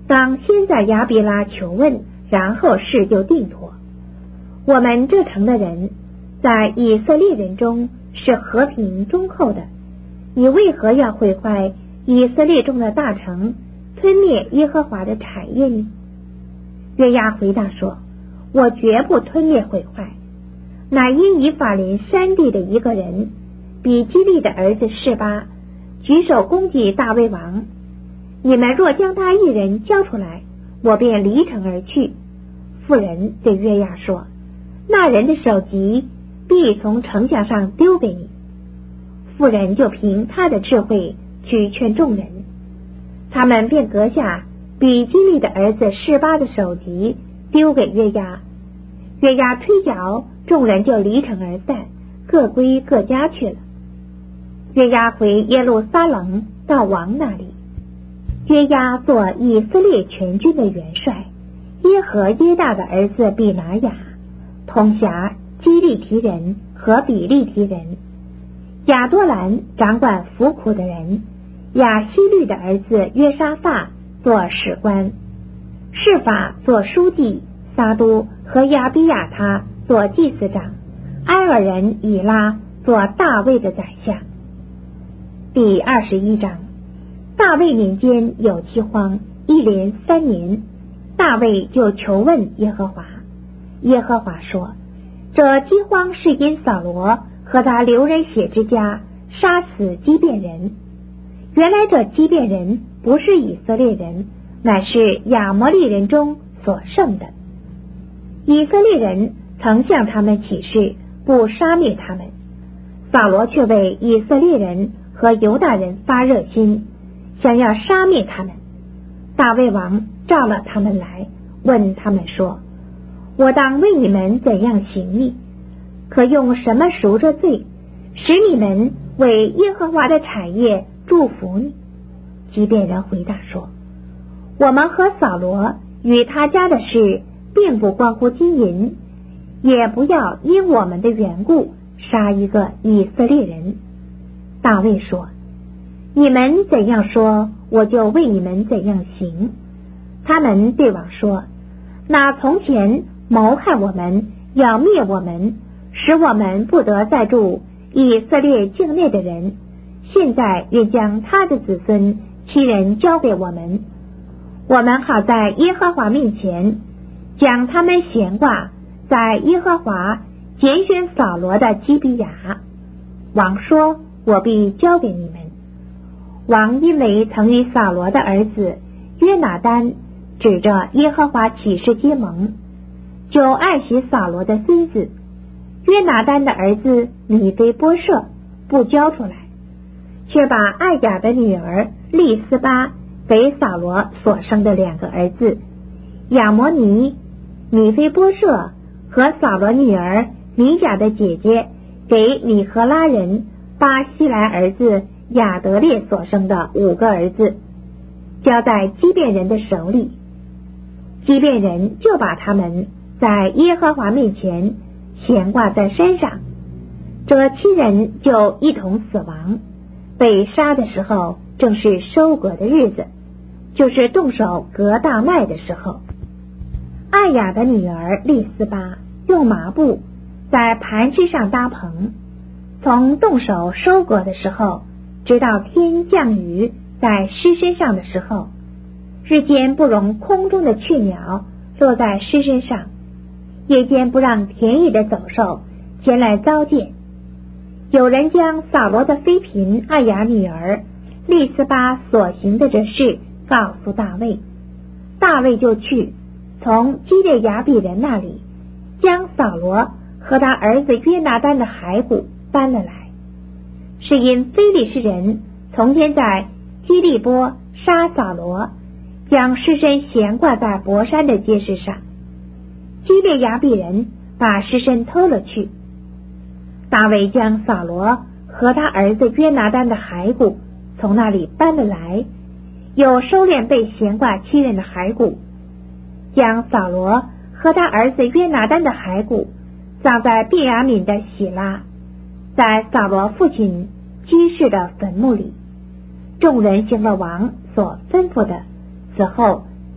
当先在亚比拉求问，然后事就定妥。我们这城的人在以色列人中是和平忠厚的，你为何要毁坏以色列中的大城，吞灭耶和华的产业呢？约押回答说，我绝不吞灭毁坏，乃因以法莲山地的一个人比基利的儿子示巴举手攻击大卫王，你们若将他一人交出来，我便离城而去。妇人对约押说，那人的首级必从城墙上丢给你。妇人就凭他的智慧去劝众人，他们便割下比基利的儿子示巴的首级丢给约押，约押吹角，众人就离城而散，各归各家去了。约押回耶路撒冷到王那里，约押做以色列全军的元帅，耶和耶大的儿子比拿雅统辖基利提人和比利提人，亚多兰掌管服苦的人，亚希律的儿子约沙法做史官，示法做书记，撒都和亚比亚他做祭司长，埃尔人以拉做大卫的宰相。第二十一章，大卫年间有饥荒，一连三年，大卫就求问耶和华。耶和华说，这饥荒是因扫罗和他流人血之家杀死基遍人。原来这基遍人不是以色列人，乃是亚摩利人中所剩的。以色列人曾向他们起誓，不杀灭他们，扫罗却为以色列人和犹大人发热心，想要杀灭他们。大卫王召了他们来，问他们说，我当为你们怎样行呢？可用什么赎这罪，使你们为耶和华的产业祝福呢？基遍人回答说，我们和扫罗与他家的事并不关乎金银，也不要因我们的缘故杀一个以色列人。大卫说，你们怎样说，我就为你们怎样行。他们对王说，那从前谋害我们，要灭我们，使我们不得再住以色列境内的人，现在愿将他的子孙七人交给我们，我们好在耶和华面前将他们悬挂在耶和华拣选扫罗的基比亚。王说，我必交给你们。王因为曾与扫罗的儿子约拿单指着耶和华起誓结盟，就爱惜扫罗的孙子约拿单的儿子米非波设，不交出来，却把艾雅的女儿利斯巴给扫罗所生的两个儿子亚摩尼、米非波设和扫罗女儿米甲的姐姐给米和拉人巴西来儿子亚得列所生的五个儿子，交在基遍人的手里。基遍人就把他们在耶和华面前悬挂在山上，这七人就一同死亡。被杀的时候正是收割的日子，就是动手割大麦的时候。艾雅的女儿利斯巴用麻布在磐石上搭棚，从动手收割的时候直到天降雨在尸身上的时候，日间不容空中的雀鸟落在尸身上，夜间不让田野的走兽前来糟践。有人将扫罗的妃嫔艾雅女儿利斯巴所行的这事告诉大卫，大卫就去从基列雅比人那里将扫罗和他儿子约拿单的骸骨搬了来，是因非利士人从前在基利波杀扫罗，将尸身悬挂在伯山的街市上，基列雅比人把尸身偷了去。大卫将扫罗和他儿子约拿单的骸骨从那里搬了来，又收敛被悬挂七人的骸骨，将扫罗和他儿子约拿单的骸骨葬在便雅悯的喜拉，在扫罗父亲基士的坟墓里。众人行了王所吩咐的，此后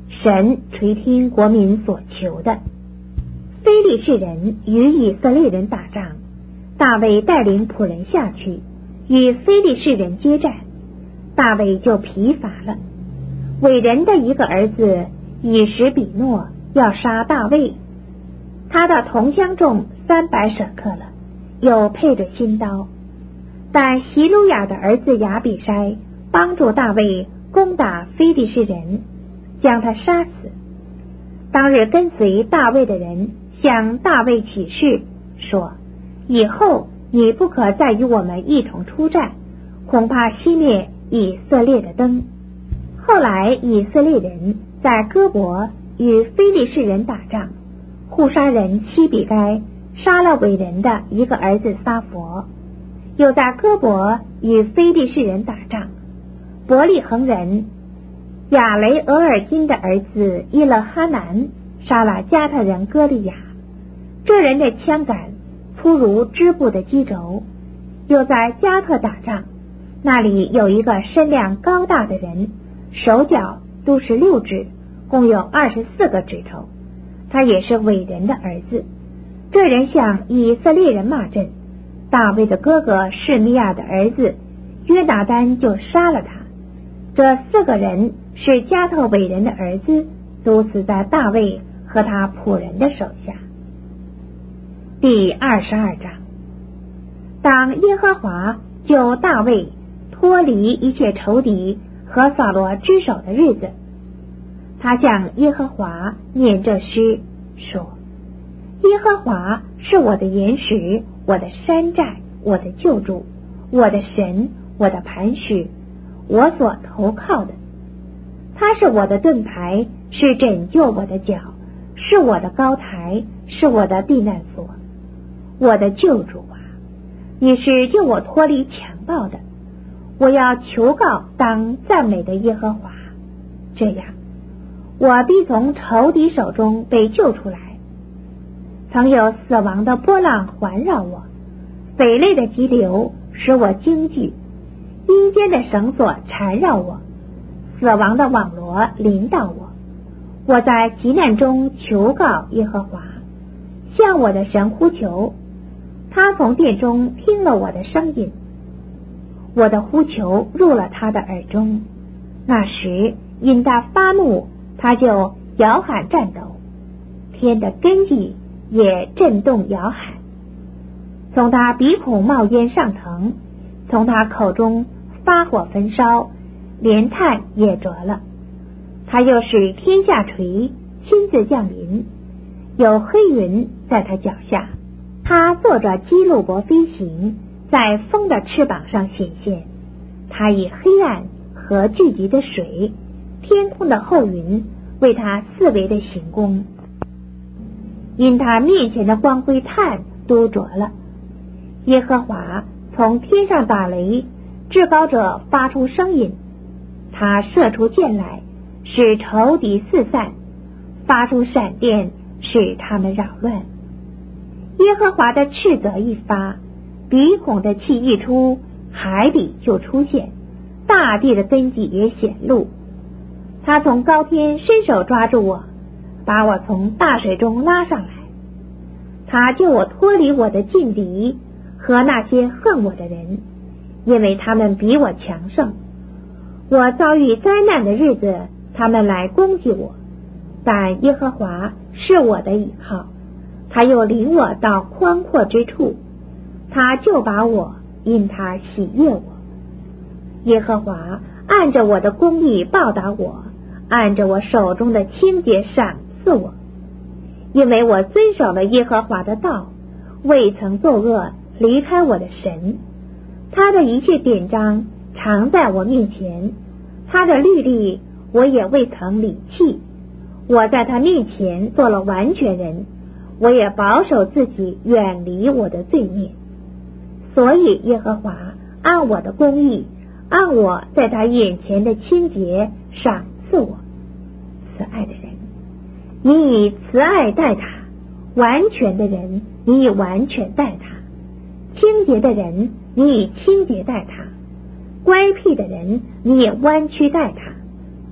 神垂听国民所求的。非利士人与以色列人打仗，大卫带领仆人下去与非利士人接战，大卫就疲乏了。伟人的一个儿子以实比诺要杀大卫，他的铜枪重三百舍克了，又配着新刀。但希鲁雅的儿子亚比筛帮助大卫攻打非利士人，将他杀死。当日跟随大卫的人向大卫起誓说，以后你不可再与我们一同出战，恐怕熄灭以色列的灯。后来以色列人在哥伯与非利士人打仗，户沙人西比该杀了伟人的一个儿子撒佛，又在哥伯与非利士人打仗，伯利恒人亚雷俄尔金的儿子伊勒哈南杀了加特人歌利亚，这人的枪杆粗如织布的机轴。又在加特打仗，那里有一个身量高大的人，手脚都是六指，共有二十四个指头，他也是伟人的儿子。这人向以色列人骂阵，大卫的哥哥示米亚的儿子约拿单就杀了他。这四个人是加特伟人的儿子，都死在大卫和他仆人的手下。第二十二章。当耶和华救大卫脱离一切仇敌和扫罗之手的日子，他向耶和华念这诗说，耶和华是我的岩石，我的山寨，我的救助，我的神，我的磐石，我所投靠的。他是我的盾牌，是拯救我的脚，是我的高台，是我的避难所，我的救主啊，你是救我脱离强暴的。我要求告当赞美的耶和华，这样我必从仇敌手中被救出来。曾有死亡的波浪环绕我，匪类的急流使我惊惧，阴间的绳索缠绕我，死亡的网罗临到我。我在急难中求告耶和华，向我的神呼求，他从殿中听了我的声音，我的呼求入了他的耳中。那时因他发怒，他就摇喊战斗，天的根基也震动摇喊。从他鼻孔冒烟上腾，从他口中发火焚烧，连炭也着了。他又使天下垂，亲自降临，有黑云在他脚下。他坐着基路伯飞行，在风的翅膀上显现。他以黑暗和聚集的水，天空的厚云为他四围的行宫。因他面前的光辉炭都着了。耶和华从天上打雷，至高者发出声音，他射出箭来，使仇敌四散，发出闪电，使他们扰乱。耶和华的斥责一发，鼻孔的气一出，海底就出现，大地的根基也显露。他从高天伸手抓住我，把我从大水中拉上来。他救我脱离我的劲敌和那些恨我的人，因为他们比我强盛。我遭遇灾难的日子，他们来攻击我，但耶和华是我的倚靠，他又领我到宽阔之处，他就把我，因他喜悦我。耶和华按着我的公义报答我，按着我手中的清洁赏赐我。因为我遵守了耶和华的道，未曾作恶，离开我的神。他的一切典章常在我面前，他的律例我也未曾离弃。我在他面前做了完全人，我也保守自己远离我的罪孽。所以耶和华按我的公义，按我在他眼前的清洁赏赐我。慈爱的人，你以慈爱待他；完全的人，你以完全待他；清洁的人，你以清洁待他；乖僻的人，你以弯曲待他；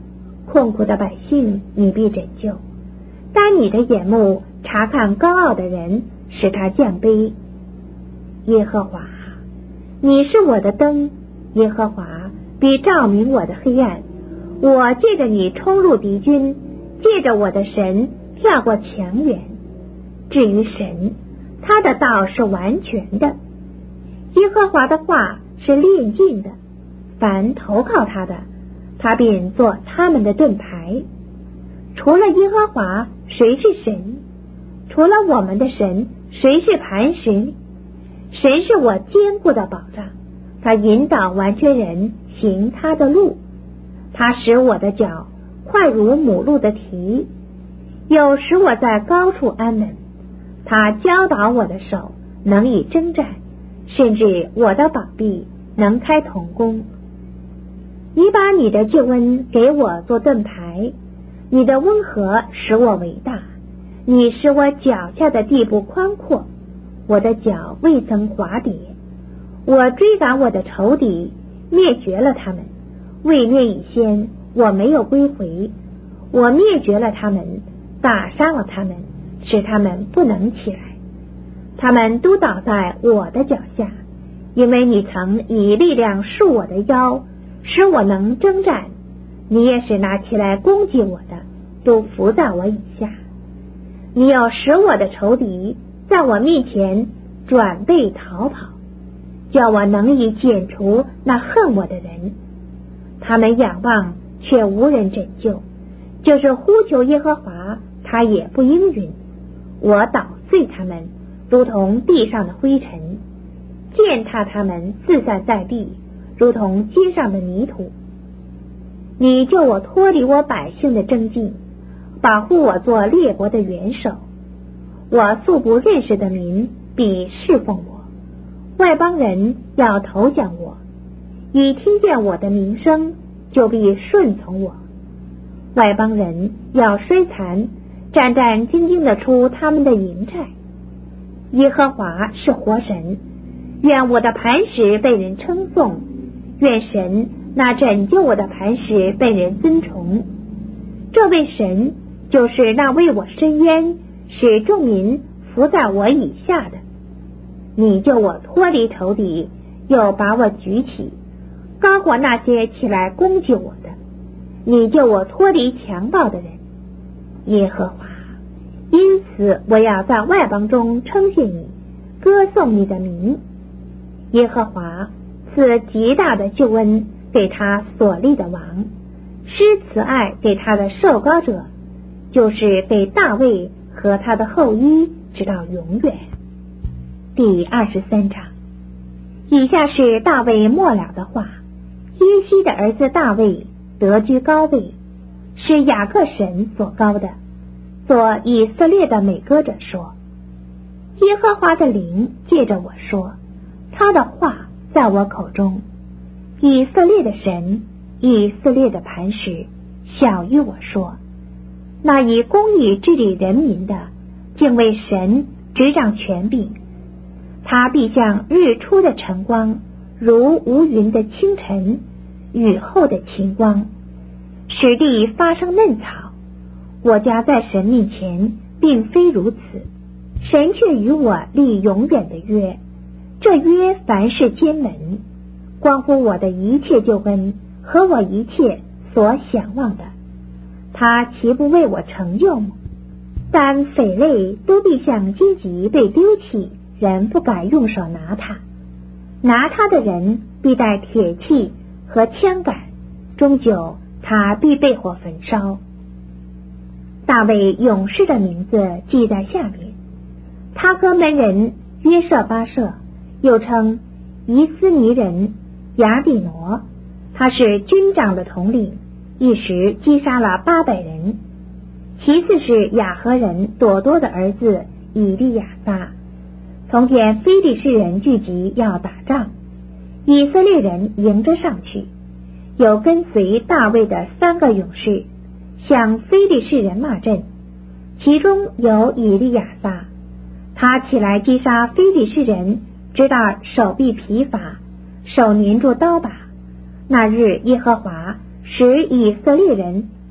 困苦的百姓你必拯救。当你的眼目察看高傲的人，使他降卑。耶和华，你是我的灯，耶和华必照明我的黑暗。我借着你冲入敌军，借着我的神跳过墙垣。至于神，他的道是完全的，耶和华的话是炼净的，凡投靠他的，他便做他们的盾牌。除了耶和华，谁是神？除了我们的神，谁是磐石？神是我坚固的保障，他引导完全人行他的路，他使我的脚快如母鹿的蹄，又使我在高处安稳。他教导我的手能以征战，甚至我的膀臂能开铜弓。你把你的救恩给我做盾牌，你的温和使我伟大，你使我脚下的地步宽阔，我的脚未曾滑跌。我追赶我的仇敌，灭绝了他们，未灭以先，我没有归回。我灭绝了他们，打伤了他们，使他们不能起来。他们都倒在我的脚下，因为你曾以力量束我的腰，使我能征战。你也使拿起来攻击我的都伏在我以下。你要使我的仇敌在我面前转背逃跑，叫我能以剪除那恨我的人。他们仰望却无人拯救，就是呼求耶和华，他也不应允。我捣碎他们，如同地上的灰尘，践踏他们四散在地，如同街上的泥土。你救我脱离我百姓的争竞，保护我做列国的元首。我素不认识的民必侍奉我，外邦人要投降我，已听见我的名声，就必顺从我。外邦人要衰残，战战兢兢地出他们的营寨。耶和华是活神，愿我的磐石被人称颂，愿神那拯救我的磐石被人尊崇。这位神就是那为我伸冤，使众民伏在我以下的。你救我脱离仇敌，又把我举起，高过那些起来攻击我的。你救我脱离强暴的人。耶和华，因此我要在外邦中称谢你，歌颂你的名。耶和华赐极大的救恩给他所立的王，施慈爱给他的受膏者，就是给大卫和他的后裔直到永远。第二十三章。以下是大卫末了的话。耶西的儿子大卫得居高位，是雅各神所高的，做以色列的美歌者说，耶和华的灵借着我说，他的话在我口中。以色列的神，以色列的磐石，晓谕我说，那以公义治理人民的，敬畏神，执掌权柄，他必像日出的晨光，如无云的清晨，雨后的晴光，使地发生嫩草。我家在神面前并非如此，神却与我立永远的约，这约凡事坚门，关乎我的一切救恩和我一切所想望的，他岂不为我成就吗？但匪类都必像荆棘被丢弃，人不敢用手拿它，拿它的人必带铁器和枪杆，终究他必被火焚烧。大卫勇士的名字记在下面，他哥门人约瑟巴舍，又称以斯尼人亚底挪，他是军长的统领，一时击杀了八百人。其次是雅和人朵多的儿子以利亚撒。从前非利士人聚集要打仗，以色列人迎着上去，有跟随大卫的三个勇士向非利士人骂阵，其中有以利亚撒，他起来击杀非利士人，直到手臂疲乏，手粘住刀把。那日耶和华使以色列人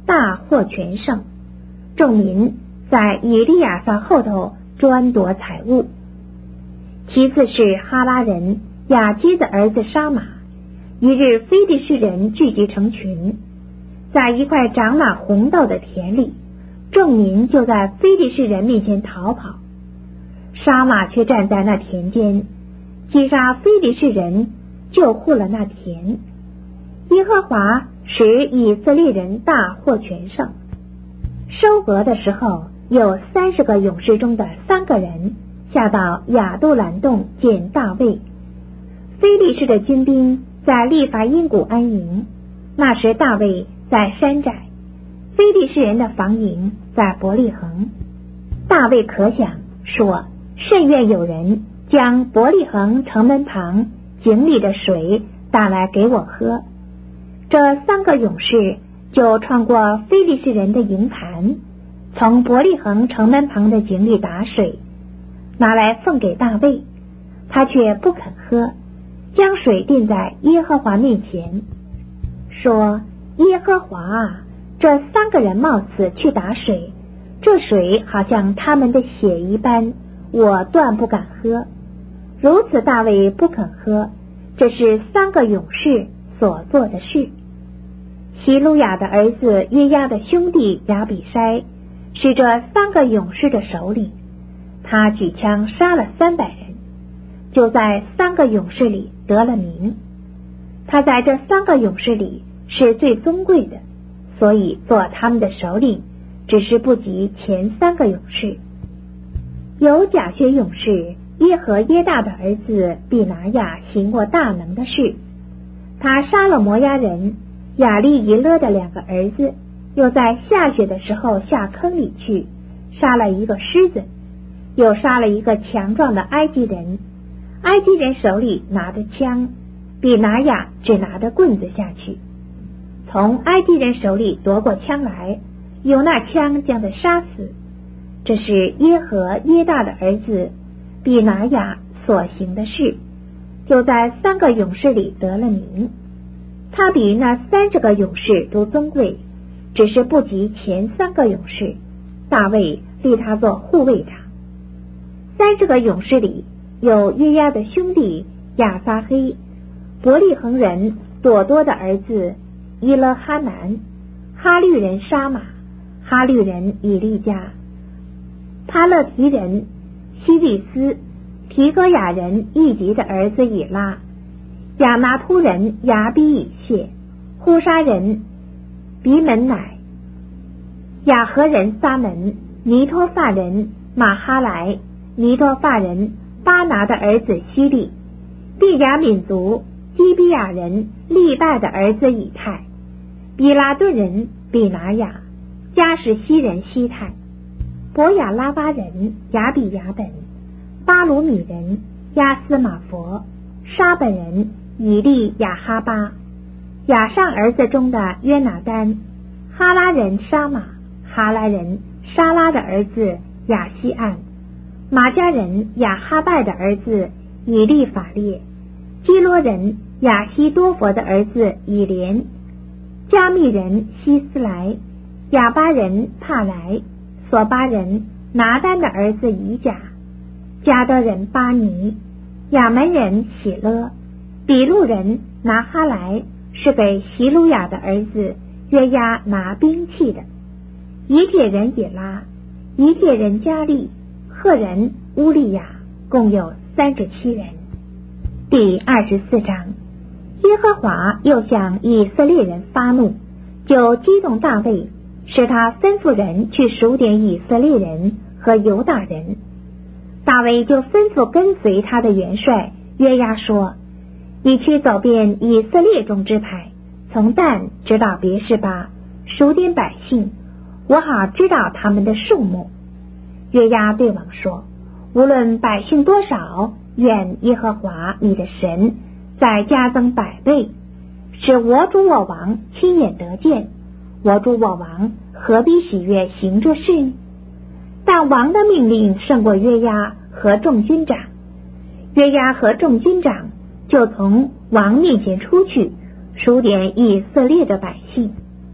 大获全胜。众民在以利亚撒后头专夺财物。其次是哈拉人亚基的儿子沙马。一日非利士人聚集成群，在一块长满红豆的田里，众民就在非利士人面前逃跑。沙马却站在那田间，击杀非利士人，救护了那田。耶和华使以色列人大获全胜。收割的时候，有三十个勇士中的三个人下到亚杜兰洞见大卫。非利士的军兵在利法因谷安营，那时大卫在山寨，非利士人的防营在伯利恒。大卫可想说，甚愿有人将伯利恒城门旁井里的水打来给我喝。这三个勇士就穿过非利士人的营盘，从伯利恒城门旁的井里打水，拿来奉给大卫，他却不肯喝，将水垫在耶和华面前，说：耶和华啊，这三个人冒死去打水，这水好像他们的血一般，我断不敢喝。如此大卫不肯喝，这是三个勇士所做的事。希路亚的儿子约押的兄弟亚比筛是这三个勇士的首领，他举枪杀了三百人，就在三个勇士里得了名。他在这三个勇士里是最尊贵的，所以做他们的首领，只是不及前三个勇士。有甲薛勇士耶和耶大的儿子比拿雅行过大能的事，他杀了摩押人亚利以勒的两个儿子，又在下雪的时候下坑里去，杀了一个狮子，又杀了一个强壮的埃及人。埃及人手里拿着枪，比拿雅只拿着棍子下去，从埃及人手里夺过枪来，用那枪将他杀死。这是耶和耶大的儿子比拿雅所行的事，就在三个勇士里得了名。他比那三十个勇士都尊贵，只是不及前三个勇士。大卫立他做护卫长。三十个勇士里有约押的兄弟亚撒黑，伯利恒人朵多的儿子伊勒哈南，哈律人沙马，哈律人以利加，帕勒提人希利斯，提哥雅人易吉的儿子以拉，亚拿突人亚比以谢，呼沙人比门乃，雅和人撒门，尼托发人马哈莱，尼托发人巴拿的儿子希利，便雅悯族基比亚人利拜的儿子以太，比拉顿人比拿雅，加什西人西泰，伯亚拉巴人亚比亚本，巴鲁米人亚斯马佛，沙本人以利亚哈巴，亚上儿子中的约拿丹，哈拉人沙马，哈拉人沙拉的儿子亚西岸，马加人亚哈拜的儿子以利法列，基罗人亚西多佛的儿子以连，加密人希斯莱，亚巴人帕莱，索巴人拿丹的儿子以甲，加德人巴尼，亚门人喜勒，比路人拿哈莱是给希路亚的儿子约押拿兵器的，以铁人以拉，以铁人加利，赫人乌利亚，共有三十七人。第二十四章，耶和华又向以色列人发怒，就激动大卫，使他吩咐人去数点以色列人和犹大人。大卫就吩咐跟随他的元帅约押说：你去走遍以色列中支派，从但直到别是巴，数点百姓，我好知道他们的数目。约押对王说：无论百姓多少，愿耶和华你的神再加增百倍，使我主我王亲眼得见，我主我王何必喜悦行这事呢？但王的命令胜过约押和众军长，约押和众军长就从王面前出去，数点以色列的百姓。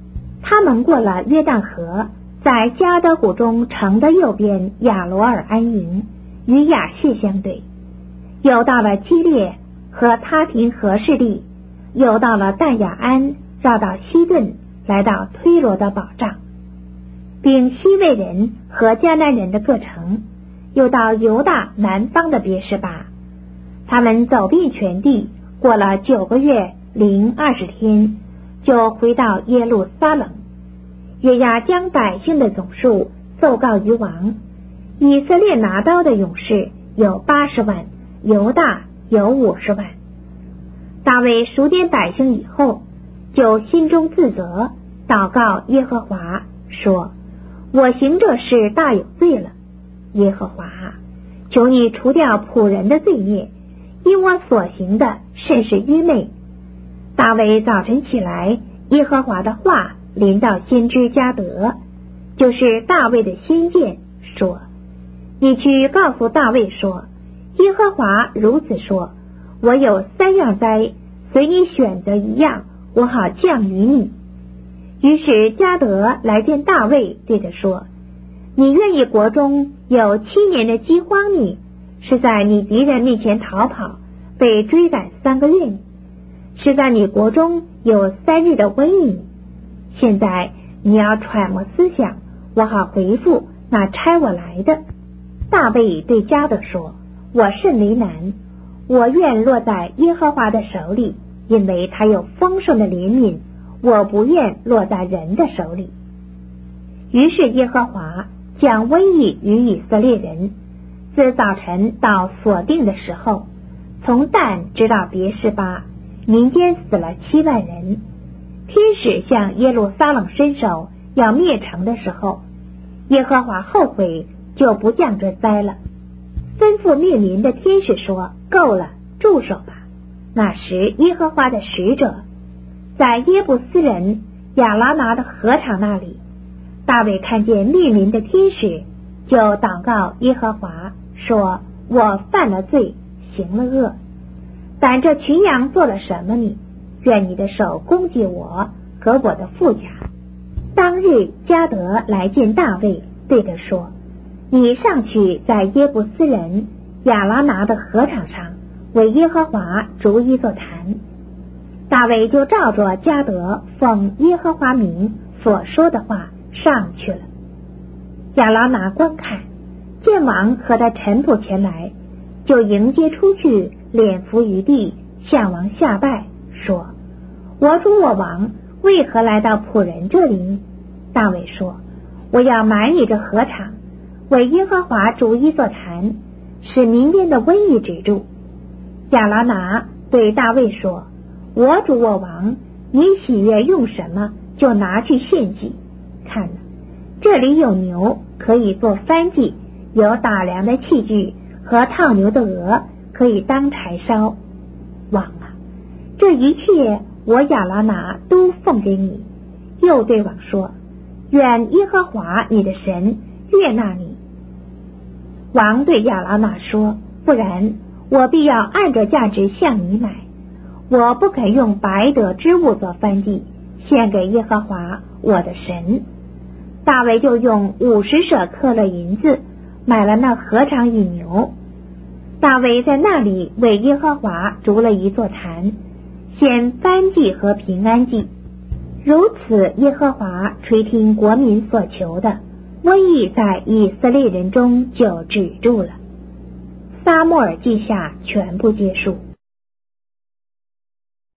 他们过了约旦河，在加德谷中城的右边亚罗尔安营，与亚谢相对，又到了基列和他廷和势地，又到了但雅安，绕到西顿，来到推罗的保障，并西魏人和迦南人的各城，又到犹大南方的别是巴。他们走遍全地，过了九个月零二十天，就回到耶路撒冷。约押将百姓的总数奏告于王，以色列拿刀的勇士有八十万，犹大有五十万。大卫数点百姓以后，就心中自责，祷告耶和华说：我行这事大有罪了，耶和华，求你除掉仆人的罪孽，因我所行的甚是愚昧。大卫早晨起来，耶和华的话临到先知迦得，就是大卫的先见，说：你去告诉大卫说，耶和华如此说，我有三样灾，随你选择一样，我好降于你。于是迦得来见大卫，对他说：你愿意国中有七年的饥荒你，是在你敌人面前逃跑，被追赶三个月你，是在你国中有三日的瘟疫。现在你要揣摩思想，我好回复那差我来的。大卫对迦得说：我甚为难，我愿落在耶和华的手里，因为他有丰盛的怜悯，我不愿落在人的手里。于是耶和华将瘟疫与以色列人，自早晨到所定的时候，从但直到别是巴，民间死了七万人。天使向耶路撒冷伸手要灭城的时候，耶和华后悔，就不降这灾了，吩咐灭民的天使说：够了，住手吧。那时耶和华的使者在耶布斯人亚拉拿的禾场那里，大卫看见灭民的天使，就祷告耶和华说：我犯了罪，行了恶，但这群羊做了什么呢？愿你的手攻击我和我的父家。当日迦得来见大卫，对他说：你上去在耶布斯人亚拉拿的禾场上为耶和华筑一座坛。大卫就照着迦得奉耶和华名所说的话上去了。亚拉拿观看，见王和他臣仆前来，就迎接出去，脸伏于地，向王下拜，说：我主我王为何来到仆人这里呢？大卫说：我要买你这禾场，为耶和华筑一座坛，使民间的瘟疫止住。亚拉拿对大卫说：我主我王，你喜悦用什么，就拿去献祭。看了，这里有牛可以做燔祭，有打粮的器具和套牛的鹅可以当柴烧。王啊，这一切我亚拉拿都奉给你。又对王说：愿耶和华你的神悦纳你。王对亚拉拿说：不然，我必要按着价值向你买。我不肯用白得之物做燔祭，献给耶和华我的神。大卫就用五十舍克勒银子买了那禾场与牛。大卫在那里为耶和华筑了一座坛，献燔祭和平安祭。如此，耶和华垂听国民所求的，瘟疫在以色列人中就止住了。撒母耳记下全部结束。